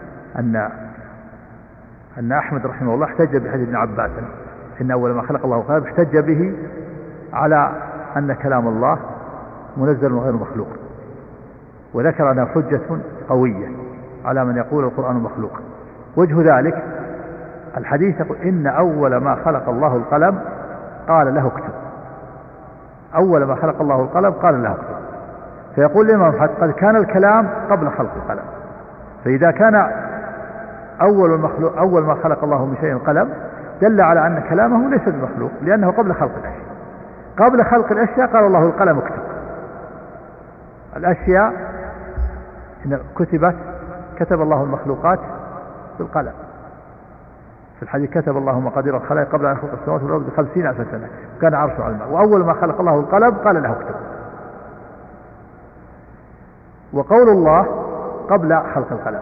أن أحمد رحمه الله احتج بحديث ابن عباس إن أول ما خلق الله القلم، احتج به على أن كلام الله منزل وغير مخلوق، وذكر أنها حجة قوية على من يقول القرآن مخلوق. وجه ذلك الحديث يقول إن أول ما خلق الله القلم قال له اكتب. أول ما خلق الله القلم قال له اكتب. فيقول الإمام قد كان الكلام قبل خلق القلم، فإذا كان أول ما خلق الله من شيء القلم دل على أن كلامه ليس بمخلوق لأنه قبل خلق الأشياء. قبل خلق الأشياء قال الله القلم اكتب. الأشياء إن كتبت كتب الله المخلوقات بالقلم. في الحديث كتب الله مقادير الخلائق قبل أن يخلق السماوات والأرض ب50,000 سنة وكان عرشه على الماء. وأول ما خلق الله القلم قال له اكتب. وقول الله قبل خلق القلم،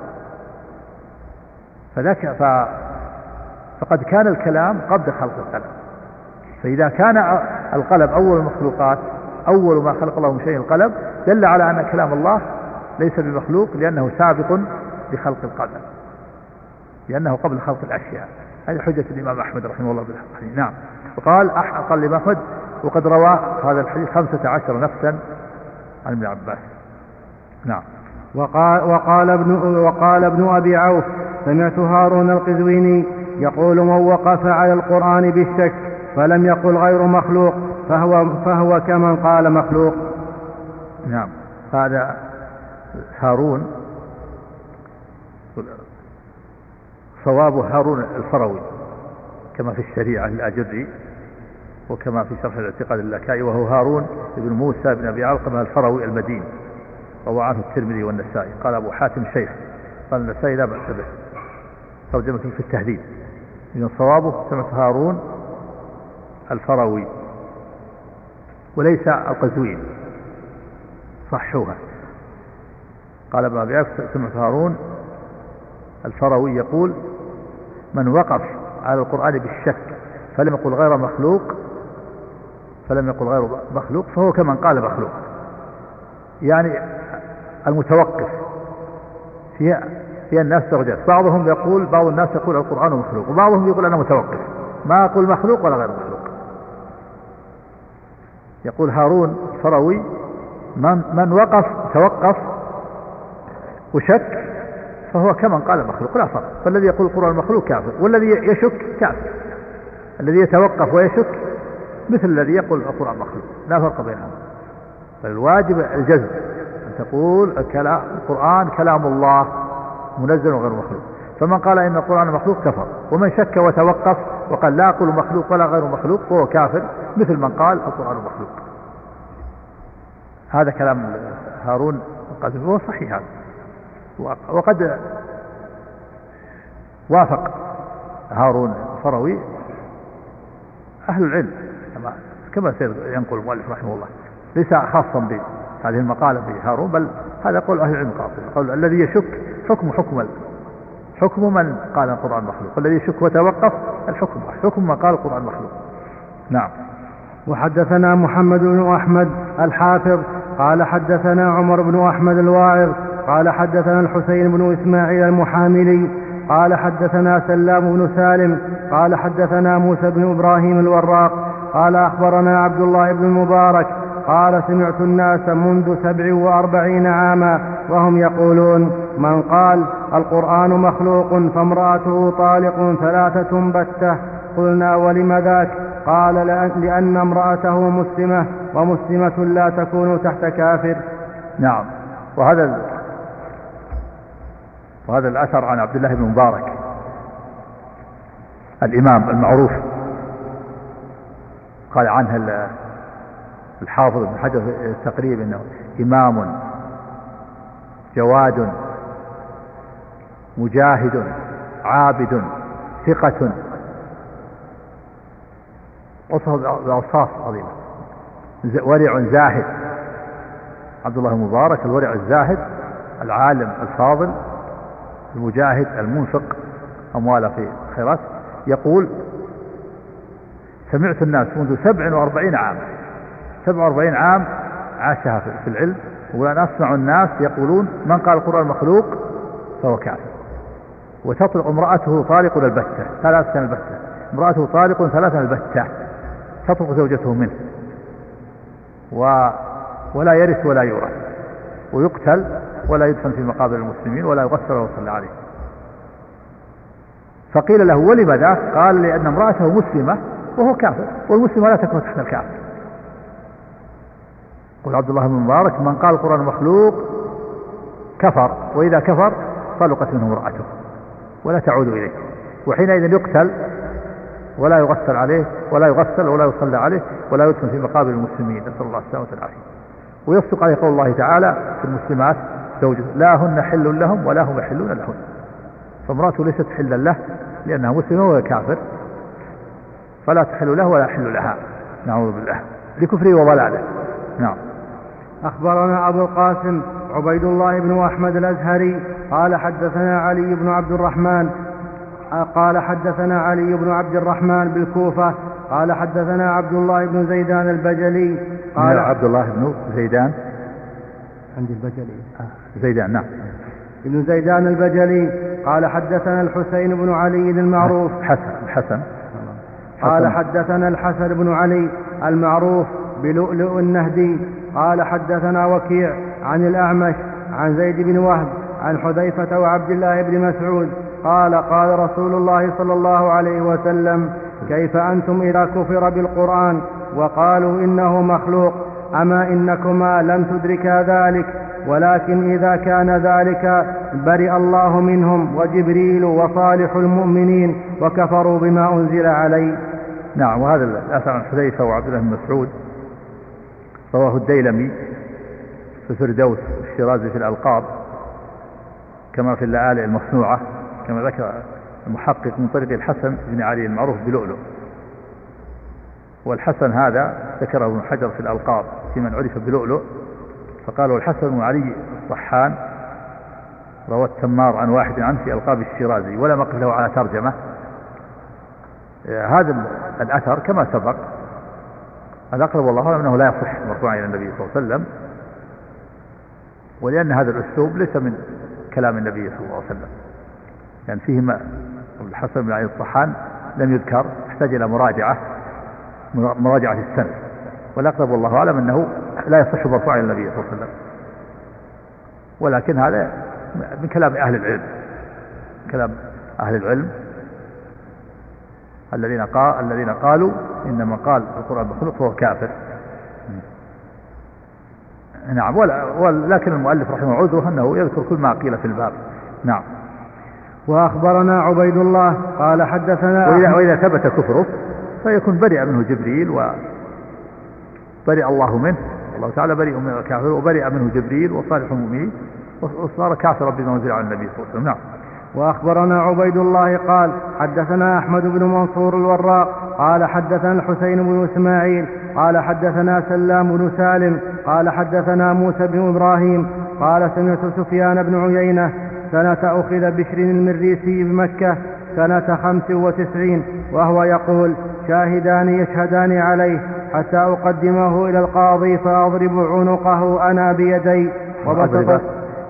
فقد كان الكلام قبل خلق القلم. فإذا كان القلم أول المخلوقات، أول ما خلق الله من شيء القلم، دل على أن كلام الله ليس بمخلوق لأنه سابق بخلق القلم، لأنه قبل خلق الأشياء. هذه حجة الإمام أحمد رحمه الله بالحديث. نعم. وقال الإمام أحمد: وقد روى هذا الحديث 15 نفسا عن ابن عباس. نعم. وقال ابن أبي عوف: سمعت هارون القزويني يقول: من وقف على القرآن بالشك فلم يقل غير مخلوق فهو كمن قال مخلوق. نعم. هذا هارون، صواب هارون الفروي كما في الشريعة للآجري وكما في شرح الاعتقاد اللكائي، وهو هارون بن موسى بن أبي علقمة الفروي المديني، روى عنه الترمذي والنسائي. قال أبو حاتم شيخ، قال النسائي لا بأس به، ترجمة في التهذيب. إذن صوابه سمعت هارون الفروي وليس القزوين، صحوها. قال ابن أبي عوف: سمعت هارون الفروي يقول: من وقف على القرآن بالشك فلم يقل غير مخلوق فهو كمن قال مخلوق. يعني المتوقف فيها الناس درجات، بعض الناس يقول القرآن مخلوق، وبعضهم يقول أنه متوقف ما يقول مخلوق ولا غير مخلوق. يقول هارون الفروي: من توقف وشك فهو كمن قال مخلوق، لا فرق. فالذي يقول القرآن مخلوق كافر، والذي يشك كافر. الذي يتوقف ويشك مثل الذي يقول القرآن مخلوق، لا فرق بينهم. فالواجب الجزم أن تقول القرآن كلام الله منزل وغير مخلوق. فمن قال إن القرآن مخلوق كفر، ومن شك وتوقف وقال لا أقول مخلوق ولا غير مخلوق فهو كافر مثل من قال القرآن مخلوق. هذا كلام هارون القزويني وهو صحيح هذا. وقد وافق هارون الفروي أهل العلم كما ينقل المؤلف رحمه الله، ليس خاصا بهذه المقالة بهارون، بل هذا قول أهل العلم قاصر. قول الذي يشك حكم من قال القرآن مخلوق، والذي يشك وتوقف حكم من قال القرآن مخلوق. نعم. وحدثنا محمد بن أحمد الحافظ قال حدثنا عمر بن أحمد الواعظ قال حدثنا الحسين بن إسماعيل المحاملي قال حدثنا سلام بن سالم قال حدثنا موسى بن إبراهيم الوراق قال أخبرنا عبد الله بن المبارك قال سمعت الناس منذ 47 عاما وهم يقولون: من قال القرآن مخلوق فامرأته طالق 3 بتة. قلنا: ولم ذاك؟ قال: لأن امرأته مسلمة، ومسلمة لا تكون تحت كافر. نعم. وهذا الأثر عن عبد الله بن مبارك الإمام المعروف، قال عنه الحافظ ابن حجر التقريب انه إمام جواد مجاهد عابد ثقة، وصف عظيمة، ورع زاهد. عبد الله المبارك الورع الزاهد العالم الفاضل المجاهد المنفق أمواله في خيرات، يقول: سمعت الناس منذ 47 عام، 47 عام عاشها في العلم، وأنا أسمع الناس يقولون: من قال القرآن مخلوق فهو كافر. وتطلق امرأته طالق البتة 3 البتة، امرأته طالق 3 البتة، تطلق زوجته منه، ولا يرث ولا يورث، ويقتل ولا يدفن في مقابر المسلمين ولا يغسل ولا يصلى عليه. فقيل له: ولم ذاك؟ قال: لأن امرأته مسلمة وهو كافر، والمسلمة لا تكون تحت الكافر. قال عبد الله بن مبارك: من قال القرآن مخلوق كفر، وإذا كفر طلقت منه امرأته ولا تعود إليه، وحينئذ يقتل ولا يغسل عليه ولا يغسل ولا يصلى عليه ولا يدفن في مقابر المسلمين، نسأل الله السلامة والعافية. ويصدق عليه قول الله تعالى في المسلمات: زوجه لا هن حل لهم ولا هم يحلون لهن. فامرأته ليست حلا له لأنها مسلمة وهو كافر، فلا تحل له ولا يحل لها، نعوذ بالله، لكفره وضلاله. نعم. أخبرنا أبو القاسم عبيد الله بن أحمد الأزهري قال حدثنا علي بن عبد الرحمن قال حدثنا علي بن عبد الرحمن بالكوفة قال حدثنا عبد الله بن زيدان البجلي قال عبد الله بن زيدان عند البجلي زيدان، نعم، ابن زيدان البجلي قال حدثنا الحسين بن علي المعروف حسن قال حدثنا الحسن بن علي المعروف بلؤلؤ النهدي قال حدثنا وكيع عن الأعمش عن زيد بن وهب عن حذيفة وعبد الله بن مسعود قال: قال رسول الله صلى الله عليه وسلم: كيف أنتم إذا كفر بالقرآن وقالوا إنه مخلوق؟ أما إنكما لم تدركا ذلك، ولكن إذا كان ذلك برئ الله منهم وجبريل وصالح المؤمنين وكفروا بما أنزل عليه. نعم. وهذا الأثر عن حذيفة وعبد الله بن مسعود رواه الديلمي في الفردوس الشيرازي في الألقاب، كما في اللآلئ المصنوعة، كما ذكر المحقق من طريق الحسن بن علي المعروف بلؤلؤ. والحسن هذا ذكره ابن حجر في الألقاب في من عرف بلؤلؤ، فقالوا: الحسن بن علي الصحان روى التمار عن واحد عنه في ألقاب الشيرازي، ولم أقف له على ترجمة. هذا الأثر كما سبق الأقرب والله أعلم أنه لا يصح مرفوعا إلى النبي صلى الله عليه وسلم، ولأن هذا الأسلوب ليس من كلام النبي صلى الله عليه وسلم، يعني فيه الحسن بن علي الصحان لم يذكر، يحتاج إلى مراجعة السند، والأقرب والله أعلم أنه لا يصح مرفوعا إلى النبي صلى الله عليه وسلم، ولكن هذا من كلام أهل العلم، كلام أهل العلم الذين قالوا إن من قال القرآن مخلوق فهو كافر. نعم. ولكن المؤلف رحمه الله عذره أنه يذكر كل ما قيل في الباب. نعم. وأخبرنا عبيد الله قال حدثنا وإذا ثبت كفره فيكون برئ منه جبريل، وبرئ الله منه، الله تعالى برئ من الكافر، وبرئ منه جبريل وصالح المؤمنين، وصار كافرا بما أنزل على النبي صلى الله عليه وسلم. نعم. وأخبرنا عبيد الله قال حدثنا أحمد بن منصور الوراق قال حدثنا الحسين بن إسماعيل قال حدثنا سلام بن سالم قال حدثنا موسى بن إبراهيم قال سمعت سفيان بن عيينة سنة أخذ بشر المريسي بمكة سنة 95 وهو يقول: شاهدان يشهدان عليه حتى أقدمه إلى القاضي فأضرب عنقه أنا بيدي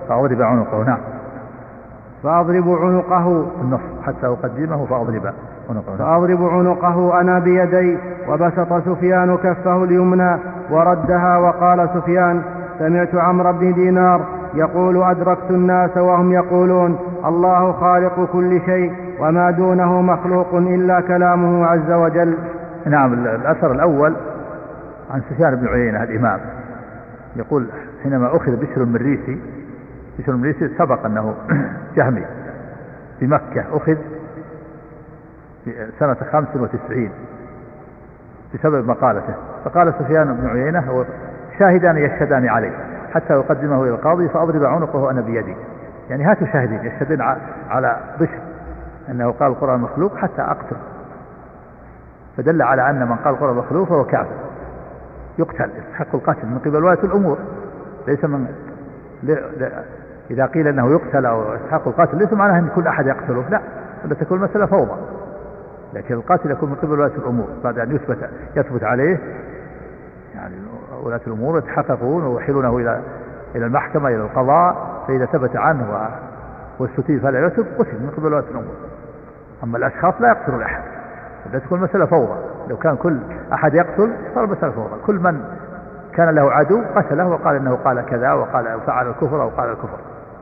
فأضرب عنقه. نعم. فأضرب عنقه النص حتى أقدمه فأضرب عنقه أنا بيدي. وبسط سفيان كفه اليمنى وردها وقال سفيان: سمعت عمرو بن دينار يقول: أدركت الناس وهم يقولون الله خالق كل شيء وما دونه مخلوق إلا كلامه عز وجل. نعم. الأثر الأول عن سفيان بن عيينة الإمام يقول: حينما أخذ بشر المريسي سبق أنه جهمي في مكة، أخذ في سنة 95 بسبب مقالته، فقال سفيان بن عيينة: شاهدان يشهدان عليه حتى يقدمه إلى القاضي فأضرب عنقه أنا بيدي. يعني هاتوا شاهدين يشهدين على بشر أنه قال القرآن مخلوق حتى أقتل. فدل على أن من قال القرآن مخلوق فهو كافر يقتل، يستحق القتل من قبل ولاة الأمور. ليس من إذا قيل أنه يقتل أو يستحق القتل ليس معناه أن كل أحد يقتله، لا، ولا تكون المسألة فوضى. لكن القاتل يكون من قبل ولاة الأمور بعد أن يثبت عليه، يعني ولاة الأمور يتحققون ويحيلونه إلى المحكمة إلى القضاء، فإذا ثبت عنه واستتيب فلا يتب قتل من قبل ولاة الأمور. أما الأشخاص لا يقتل أحد، لا تكون المسألة فوضى. لو كان كل أحد يقتل صار المسألة فوضى. كل من كان له عدو قتله وقال إنه قال كذا وقال فعل الكفر أو قال الكفر.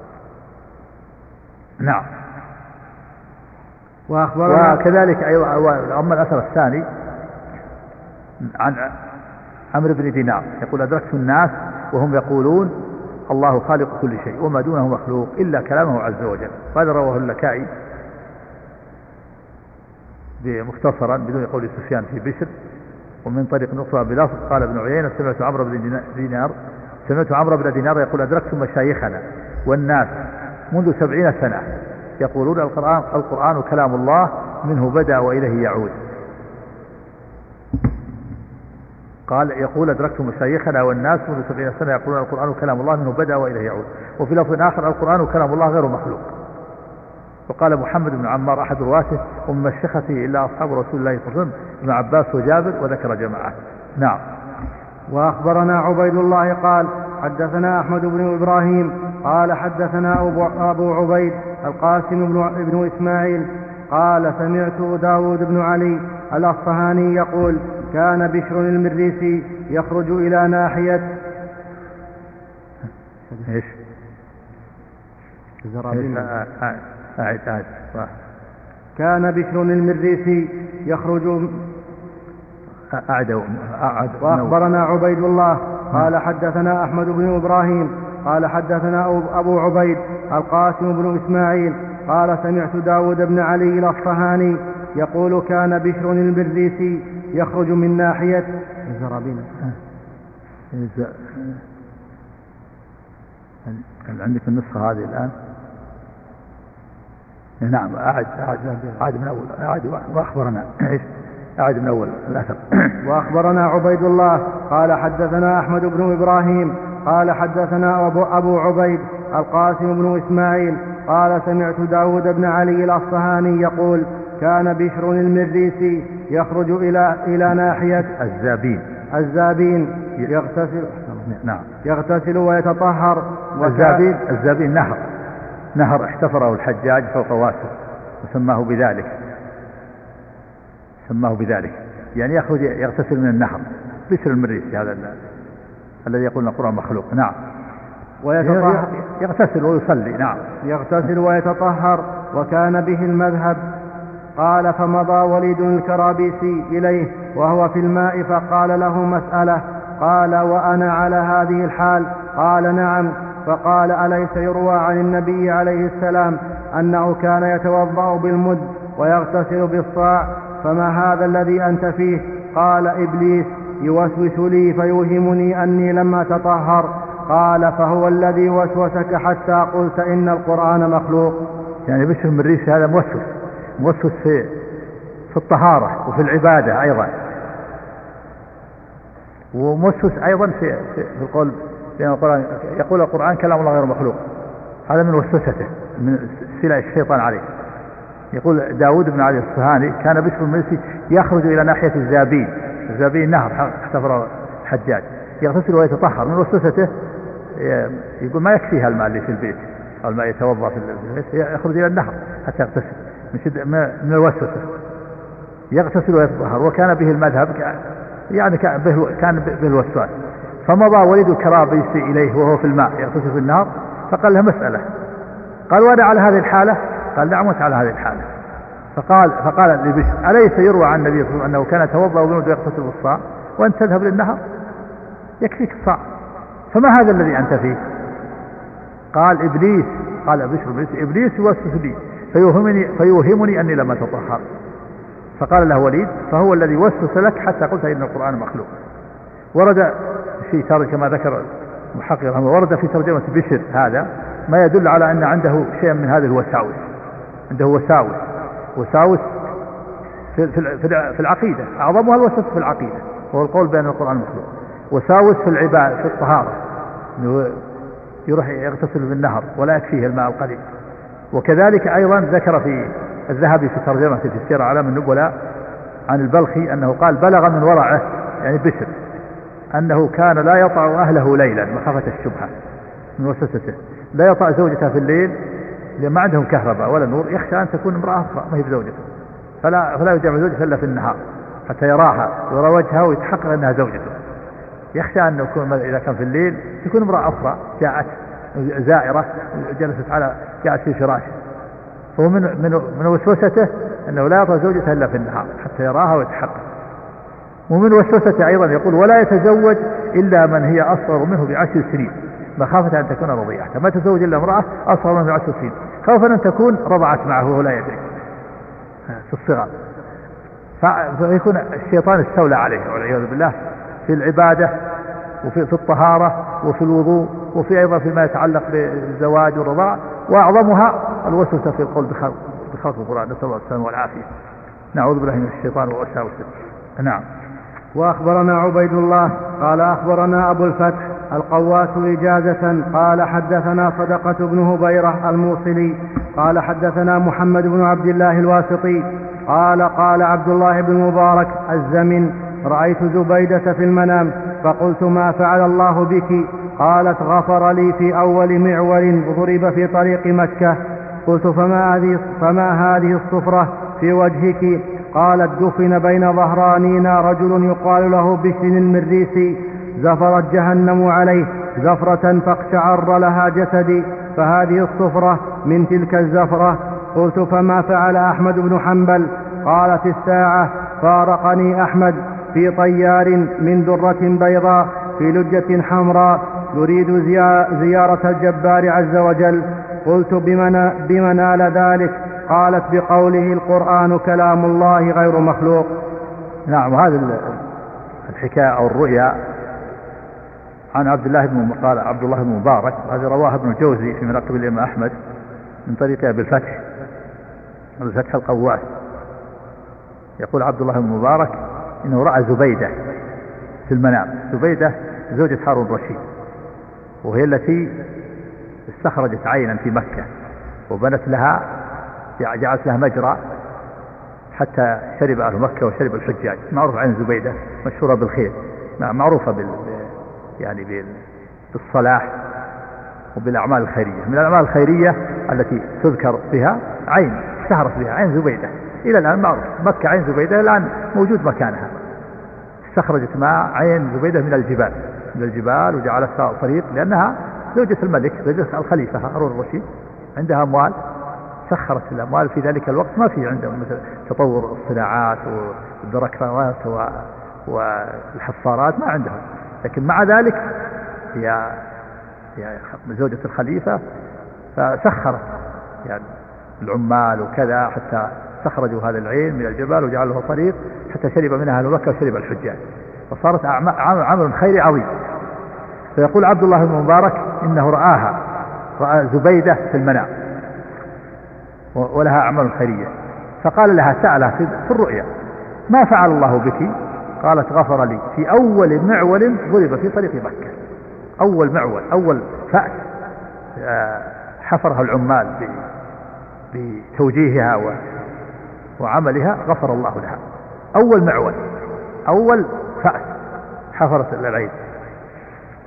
نعم. وكذلك أيوة. أما الأثر الثاني عن عمرو بن دينار يقول: أدركت الناس وهم يقولون الله خالق كل شيء وما دونه مخلوق إلا كلامه عز وجل. هذا رواه اللكائي مختصرا بدون قول سفيان في بشر، ومن طريق أخرى بلفظ قال ابن عيينة: سمعت عمرو بن دينار يقول: أدركت مشايخنا والناس منذ 70 سنة يقولون القرآن كلام الله منه بدأ وإليه يعود. قال يقول: أدركت مشايخنا والناس منذ 70 سنة يقولون القرآن كلام الله منه بدأ وإليه يعود. وفي لفظ آخر: القرآن كلام الله غير مخلوق. وقال محمد بن عمار أحد رواته: ومن مشيخته إلا أصحاب رسول الله صلى الله عليه وسلم ابن عباس وجابر، وذكر جماعة. نعم. وأخبرنا عبيد الله قال: حدثنا أحمد بن إبراهيم قال: حدثنا أبو عبيد القاسم بن إسماعيل قال: سمعت داود بن علي الأصفهاني يقول: كان بشر المريسي يخرج إلى ناحية إيش؟ كان بشر المريسي يخرج. وأخبرنا عبيد الله قال: حدثنا أحمد بن إبراهيم قال: حدثنا أبو عبيد القاسم بن إسماعيل قال: سمعت داود بن علي الأصفهاني يقول: كان بشر المريسي يخرج من ناحية الزرابين. عندك النسخة هذه الآن؟ نعم. أعد من أول. وأخبرنا أعد من أول الأثر. وأخبرنا عبيد الله قال: حدثنا أحمد بن إبراهيم قال: حدثنا أبو عبيد القاسم بن إسماعيل قال: سمعت داود بن علي الأصفهاني يقول: كان بشر المريسي يخرج إلى ناحية الزابين يغتسل ويتطهر. الزابين نهر احتفره الحجاج فوق واسع وسماه بذلك، يعني يغتسل من النهر. بشر المريسي هذا الذي يقول القرآن مخلوق. نعم. يغتسل ويصلي. نعم. يغتسل ويتطهر وكان به المذهب. قال: فمضى وليد الكرابيسي إليه وهو في الماء فقال له مسألة. قال: وأنا على هذه الحال؟ قال: نعم. فقال: أليس يروى عن النبي عليه السلام أنه كان يتوضأ بالمد ويغتسل بالصاع؟ فما هذا الذي أنت فيه؟ قال: إبليس يوسوس لي فيوهمني أني لم أتطهر. قال: فهو الذي وسوسك حتى قلت إن القرآن مخلوق. يعني بشر المريسي هذا موسوس في الطهارة وفي العبادة أيضا، وموسوس أيضا في القول، لأن القرآن يقول القرآن كلام الله غير مخلوق. هذا من وسوسته، من استيلاء الشيطان عليه. يقول داود بن علي الصهاني: كان بشر المريسي يخرج إلى ناحية الزابين نهر احتفر الحجاج، يغتسل ويتطهر. من وسوسته يقول ما يكفيها الماء اللي في البيت أو الماء يتوضأ في البيت، يخرج إلى النهر حتى يغتسل من الوسوسة، يغتسل ويتطهر. وكان به المذهب يعني كان به الوسواس. فمضى وليد الكرابيسي إليه وهو في الماء يغتسل في النهر، فقال له مسألة، قال وأنا على هذه الحالة؟ قال نعم وأنت على هذه الحالة. فقال لبشر أليس يروى عن النبي صلى الله عليه وسلم أنه كان يتوضأ ويغتسل ويغتسل بالصاع وأنت تذهب للنهر؟ يكفيك الصاع، فما هذا الذي أنت فيه؟ قال إبليس، قال بشر إبليس يوسوس لي فيوهمني أني لم أتطهر. فقال له وليد فهو الذي وسوس لك حتى قلت إن القرآن مخلوق. ورد في كما ذكر المحقق ورد في ترجمة بشر هذا ما يدل على أن عنده شيء من هذه الوساوس، عنده وساوس في العقيدة، أعظمها الوسوس في العقيدة وهو القول بأن القرآن مخلوق، وساوس في العبادة في الطهارة إنه يروح يغتسل بالنهر ولا يكفيه الماء القليل. وكذلك أيضا ذكر في الذهبي في ترجمته في سير أعلام النبلاء عن البلخي أنه قال بلغ من ورعه يعني بشر أنه كان لا يطع أهله ليلا مخافة الشبهة من وسوسته، لا يطع زوجته في الليل لأن ما عندهم كهرباء ولا نور، يخشى أن تكون امرأة أخرى ما هي بزوجته، فلا يجامع زوجته إلا في النهار حتى يراها ويرى وجهها ويتحقق أنها زوجته. يخشى أن يكون إذا كان في الليل تكون امرأة أخرى جاءت زائرة جاءت في فراشه، فهو من وسوسته أنه لا يطع زوجته إلا في النهار حتى يراها ويتحقق. ومن وسوسته أيضا يقول ولا يتزوج إلا من هي أصغر منه ب10 سنين مخافة أن تكون رضيعة، ما تزوج إلا امرأة أصغر منه ب10 سنين خوفا أن تكون رضعت معه وهو لا يدري في الصغر، فيكون الشيطان استولى عليه والعياذ بالله في العبادة وفي الطهارة وفي الوضوء وفي أيضا فيما يتعلق بالزواج والرضاع، وأعظمها الوسوسة في القول بخلق القرآن، نسأل الله السلامة والعافية. نعوذ بالله من الشيطان ووساوسه. نعم. وأخبرنا عبيد الله قال أخبرنا أبو الفتح القواس إجازة قال حدثنا صدقة بن هبيرة الموصلي قال حدثنا محمد بن عبد الله الواسطي قال عبد الله بن مبارك الزمن رأيت زبيدة في المنام فقلت ما فعل الله بك؟ قالت غفر لي في أول معول ضرب في طريق مكة. قلت فما هذه الصفرة في وجهك؟ قالت دفن بين ظهرانينا رجل يقال له بشر المريسي زفرت جهنم عليه زفرة فاقشعر لها جسدي، فهذه الصفرة من تلك الزفرة. قلت فما فعل أحمد بن حنبل؟ قالت الساعة فارقني أحمد في طيار من درة بيضاء في لجة حمراء يريد زيارة الجبار عز وجل. قلت بما نال ذلك؟ قالت بقوله القرآن كلام الله غير مخلوق. نعم. وهذه الحكاية أو الرؤيا عن عبد الله بن مبارك، هذا رواه ابن الجوزي في مناقب الإمام أحمد من طريق أبي الفتح القواس. يقول عبد الله بن مبارك إنه رأى زبيدة في المنام، زبيدة زوجة هارون الرشيد، وهي التي استخرجت عينا في مكة وبنت لها جعلت لها مجرى حتى شرب أهل مكة وشرب الحجاج. معروف عين زبيدة مشهورة بالخير، معروفة بالصلاح وبالأعمال الخيرية. من الأعمال الخيرية التي تذكر بها عين اشتهرت بها عين زبيدة، إلى الآن معروف مكة عين زبيدة الآن موجود مكانها. استخرجت ماء عين زبيدة من الجبال وجعلتها طريق، لأنها زوجة الملك زوجة الخليفة هارون الرشيد، عندها أموال، سخرت الأموال في ذلك الوقت ما في عندهم مثل تطور الصناعات والبركات والحفارات ما عندهم، لكن مع ذلك هي زوجة الخليفة، فسخرت العمال وكذا حتى استخرجوا هذا العين من الجبال وجعلوا له طريق حتى شرب منها أهل مكة وشرب الحجاج، فصارت عمل خيري عظيم. فيقول عبد الله بن مبارك إنه رأى زبيدة في المنام ولها أعمال خيرية، فقال لها سألها في الرؤيا ما فعل الله بك؟ قالت غفر لي في أول معول ضرب في طريق مكة. أول معول، أول فأس حفرها العمال بتوجيهها وعملها غفر الله لها. أول معول، أول فأس حفرت العين.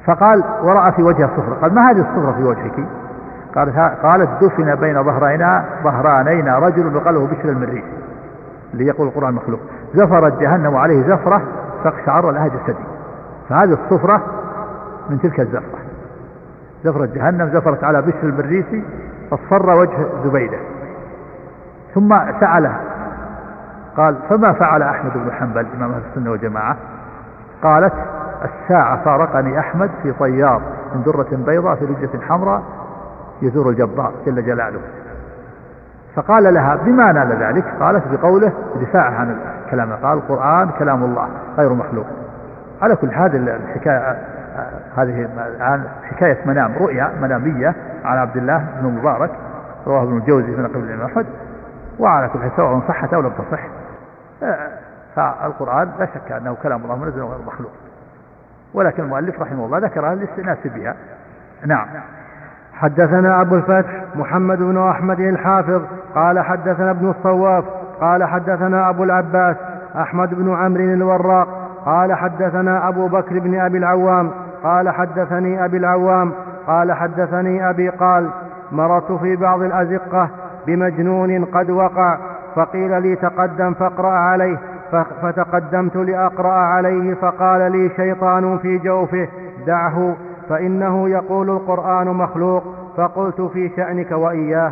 فقال ورأى في وجهه صفرة. قال ما هذه الصفرة في وجهك؟ قالت دفن بين ظهرانينا رجل يقال له بشر المريسي اللي يقول القرآن مخلوق، زفرت جهنم عليه زفرة فاقشعر لها جسدي. فهذه الصفرة من تلك الزفرة، زفرة جهنم زفرت على بشر المريسي فاصفر وجه زبيدة. ثم سأله قال فما فعل أحمد بن حنبل إمام أهل السنة والجماعة؟ قالت الساعة فارقني أحمد في طيار من درة بيضاء في لجة حمراء يزور الجبار جل جلاله. فقال لها بما نال ذلك؟ قالت بقوله دفاعه عن الكلام، قال القرآن كلام الله غير مخلوق. على كل هذه الحكاية، هذه الآن حكاية منام، رؤيا منامية عن عبد الله بن مبارك رواه ابن الجوزي من قبل الإمام أحمد. وعلى كل حال سواء صحت أو لم تصح، فالقرآن لا شك أنه كلام الله منزل غير مخلوق، ولكن المؤلف رحمه الله ذكرها للاستئناس بها. نعم. حدثنا أبو الفتح محمد بن أحمد الحافظ قال حدثنا ابن الصواف قال حدثنا أبو العباس أحمد بن عمرو الوراق قال حدثنا أبو بكر بن أبي العوام قال حدثني أبي العوام قال حدثني أبي قال مررت في بعض الأزقة بمجنون قد وقع، فقيل لي تقدم فاقرأ عليه، فتقدمت لأقرأ عليه، فقال لي شيطان في جوفه دعه فإنه يقول القرآن مخلوق، فقلت في شأنك وإياه.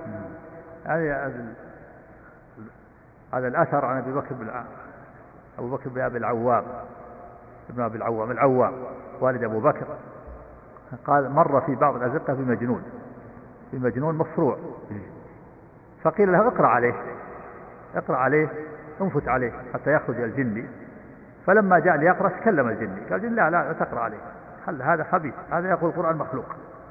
هذا الأثر عن أبو بكر بن أبي العوام ابن أبي العوام والد أبو بكر قال مر في بعض الأزقة بمجنون مصروع، فقيل له اقرأ عليه انفت عليه حتى يخرج الجني. فلما جاء ليقرأ تكلم الجني، قال الجني لا تقرأ عليه، هذا خبيث، هذا يقول القرآن مخلوق.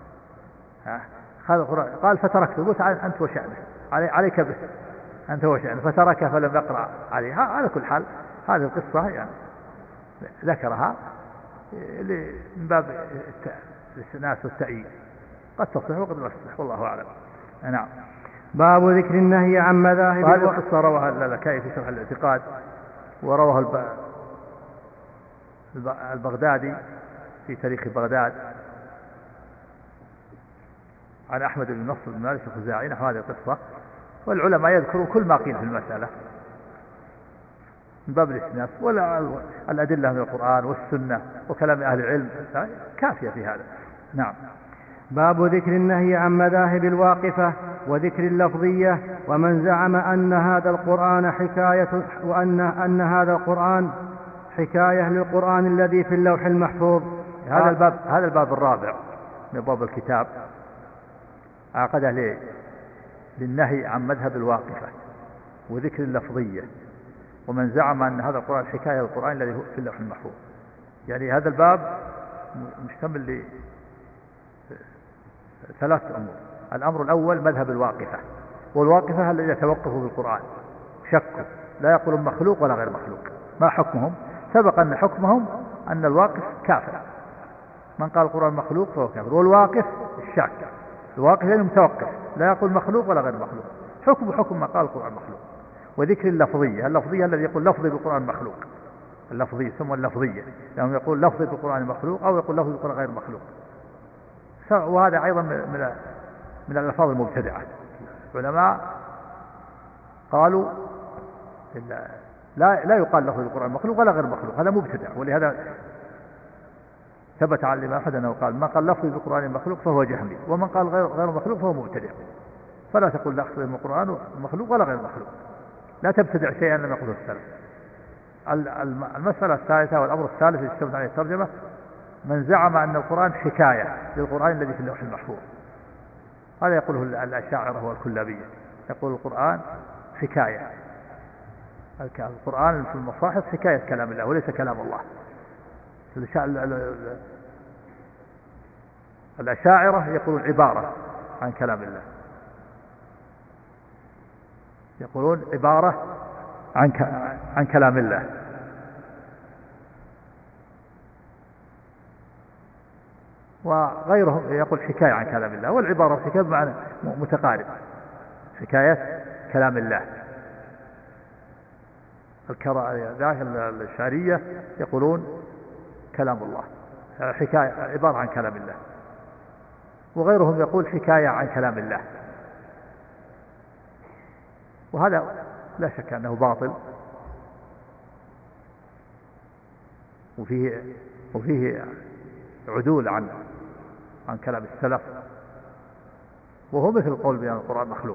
قال فتركته، قلت أنت وشأنه، عليك به أنت وشأنه، فتركه فلم يقرأ عليه. على كل حال هذه القصة يعني ذكرها من باب الاستئناس والتأييد، قد تصح وقد لا تصح، والله أعلم. نعم. باب ذكر النهي عن مذاهب. هذه القصة رواها اللالكائي في شرح الاعتقاد، وروها البغدادي في تاريخ بغداد عن أحمد بن نصر بن مالك الخزاعي نحو هذه القصة. والعلماء يذكرون كل ما قيل في المسألة من باب الاستئناس، والأدلة من القرآن والسنة وكلام أهل العلم كافية في هذا. نعم. باب ذكر النهي عن مذاهب الواقفة وذكر اللفظية، ومن زعم أن هذا القرآن حكاية للقرآن الذي في اللوح المحفوظ. هذا الباب الرابع من باب الكتاب عقده للنهي عن مذهب الواقفة وذكر اللفظية، ومن زعم أن هذا القرآن حكاية للقرآن الذي في اللوح المحفوظ. يعني هذا الباب مشتمل ثلاث أمور. الأمر الأول مذهب الواقفة، والواقفة الذين يتوقفوا بالقرآن شكوا لا يقولون مخلوق ولا غير مخلوق. ما حكمهم؟ سبق أن حكمهم أن الواقف كافر، من قال القرآن مخلوق فهو كافر. والواقف الشاك، الواقف يعني متوقف لا يقول مخلوق ولا غير مخلوق، حكم ما قال القرآن مخلوق. وذكر اللفظية الذي يقول لفظي بالقرآن مخلوق، اللفظية يسمى اللفظية، لأنه يقول لفظي بالقرآن مخلوق أو يقول لفظي بالقرآن غير مخلوق. وهذا أيضا من الألفاظ المبتدعة. العلماء قالوا لا يقال لفظ القرآن مخلوق ولا غير مخلوق، هذا مبتدع. ولهذا ثبت عن الإمام أحمد أنه قال من قال لفظ بالقرآن مخلوق فهو جهمي، ومن قال غير مخلوق فهو مبتدع. فلا تقول لفظ بالقرآن مخلوق ولا غير مخلوق، لا تبتدع شيئا لم يقله السلف. المسألة الثالثة والأمر الثالث الذي اشتملت عليه الترجمة، من زعم أن القرآن حكاية للقرآن الذي في اللوح المحفوظ. هذا يقوله الأشاعرة والكلابية، يقول القرآن حكاية، القرآن في المصاحف حكاية كلام الله وليس كلام الله. الأشاعرة يقولون عبارة عن كلام الله، يقولون عبارة عن كلام الله. وغيرهم يقول حكاية عن كلام الله، والعبارة والحكاية بمعنى متقارب، حكاية كلام الله. الشعرية يقولون كلام الله، حكاية عبارة عن كلام الله، وغيرهم يقول حكاية عن كلام الله، وهذا لا شك أنه باطل وفيه عدول عن كلام السلف، وهو مثل القول بأن القرآن مخلوق.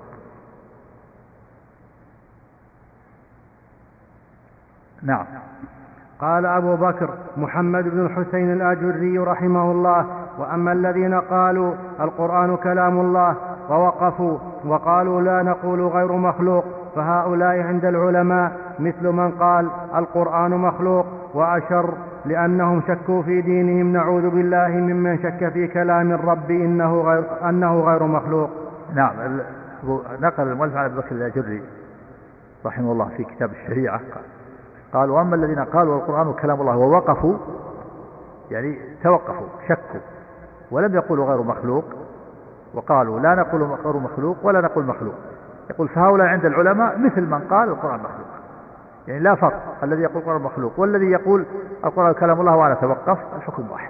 نعم. قال أبو بكر محمد بن الحسين الآجري رحمه الله: وأما الذين قالوا القرآن كلام الله ووقفوا وقالوا لا نقول غير مخلوق، فهؤلاء عند العلماء مثل من قال القرآن مخلوق وأشر، لأنهم شكوا في دينهم، نعوذ بالله ممن شك في كلام الرب أنه غير مخلوق. نعم. نقل المؤلف عن أبي بكر الآجري رحمه الله في كتاب الشريعة قال: وأما الذين قالوا القرآن كلام الله ووقفوا، يعني توقفوا شكوا ولم يقولوا غير مخلوق، وقالوا لا نقول غير مخلوق ولا نقول مخلوق، يقول فهؤلاء عند العلماء مثل من قال القرآن مخلوق، يعني لا فرق، الذي يقول القرآن مخلوق والذي يقول القرآن كلام الله وأنا توقف، الحكم واحد.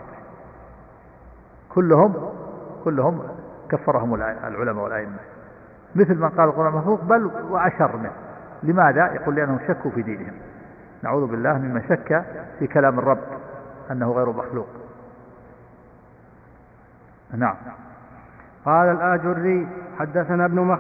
كلهم كفرهم العلماء والأئمة، مثل من قال القرآن مخلوق بل وأشر منه. لماذا؟ يقول لأنهم شكوا في دينهم، نعوذ بالله ممن شك في كلام الرب أنه غير مخلوق. نعم. قال الآجري حدثنا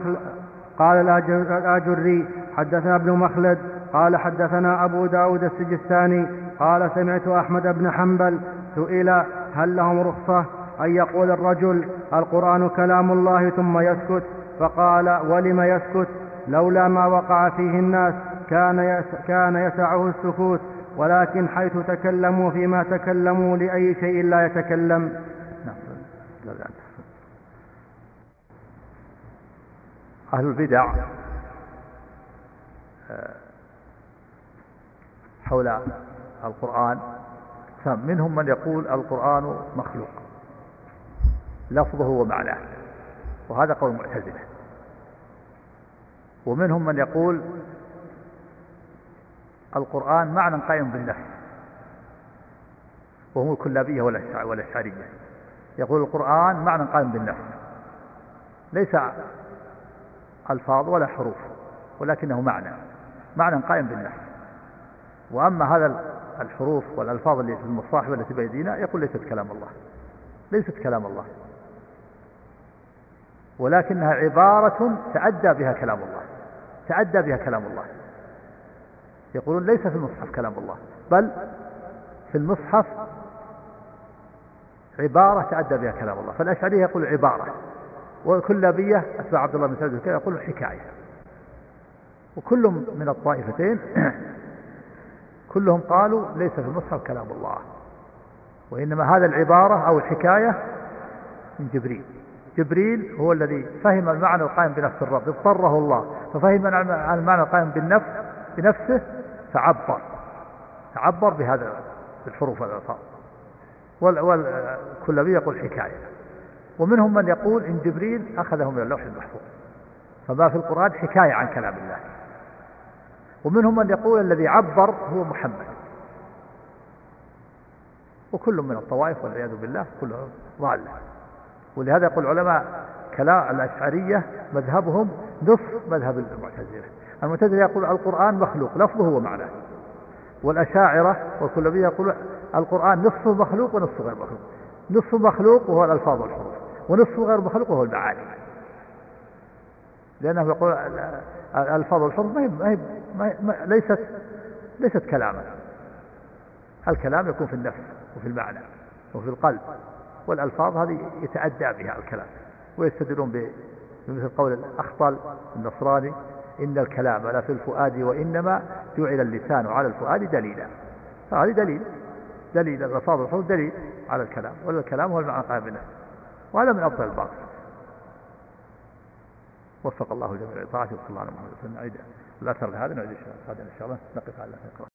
ابن مخلد قال حدثنا أبو داود السجستاني قال سمعت أحمد بن حنبل سئل هل لهم رخصة أن يقول الرجل القرآن كلام الله ثم يسكت؟ فقال: ولم يسكت؟ لولا ما وقع فيه الناس كان يسعه السكوت، ولكن حيث تكلموا فيما تكلموا لأي شيء لا يتكلم. أهل البدع حول القرآن منهم من يقول القرآن مخلوق لفظه ومعناه، وهذا قول المعتزلة. ومنهم من يقول القرآن معنى قائم بالنفس، وهم الكلابية والأشعرية، يقول القرآن معنى قائم بالنفس، ليس ألفاظ ولا حروف، ولكنه معنى قائم بالنفس. وأما هذا الحروف والألفاظ اللي في المصاحف التي بيدينا يقول ليست كلام الله، ولكنها عبارة تأدى بها كلام الله. يقولون ليس في المصحف كلام الله، بل في المصحف عبارة تأدى بها كلام الله. فالأشعرية يقول عبارة، والكلابية أتباع عبد الله بن سعد يقول حكاية. وكل من الطائفتين كلهم قالوا ليس في المصحف كلام الله، وإنما هذا العبارة أو الحكاية من جبريل هو الذي فهم المعنى القائم بنفس الرب، اضطره الله ففهم المعنى القائم بنفسه فعبر بهذا الحروف والألفاظ. والكلابي يقول حكاية. ومنهم من يقول إن جبريل أخذه من اللوح المحفوظ، فما في القرآن حكاية عن كلام الله. ومنهم من يقول الذي عبر هو محمد. وكل من الطوائف والعياذ بالله كلهم ضالة. ولهذا يقول العلماء كلام الأشعرية مذهبهم نصف مذهب المعتزلة يقول القرآن مخلوق لفظه ومعناه، والأشاعرة والكلابية يقول القرآن نصفه مخلوق ونصفه غير مخلوق، نصفه مخلوق وهو الألفاظ والحروف، ونصفه غير مخلوق وهو المعاني، لأنه يقول الألفاظ والحروف ليست كلاما. الكلام يكون في النفس وفي المعنى وفي القلب، والألفاظ هذه يتأدى بها الكلام. ويستدلون بمثل قول الأخطل النصراني إن الكلام لا في الفؤاد وإنما جعل اللسان على الفؤاد دليلا. فهذه دليل الألفاظ والحروف دليل على الكلام، والكلام هو المعنى قائم بالنفس، وهذا من أفضل الباطل. وفق الله جميع طاعته وصلى الله على محمد وسلم. لا ترى هذا نعيد إن شاء الله نقف على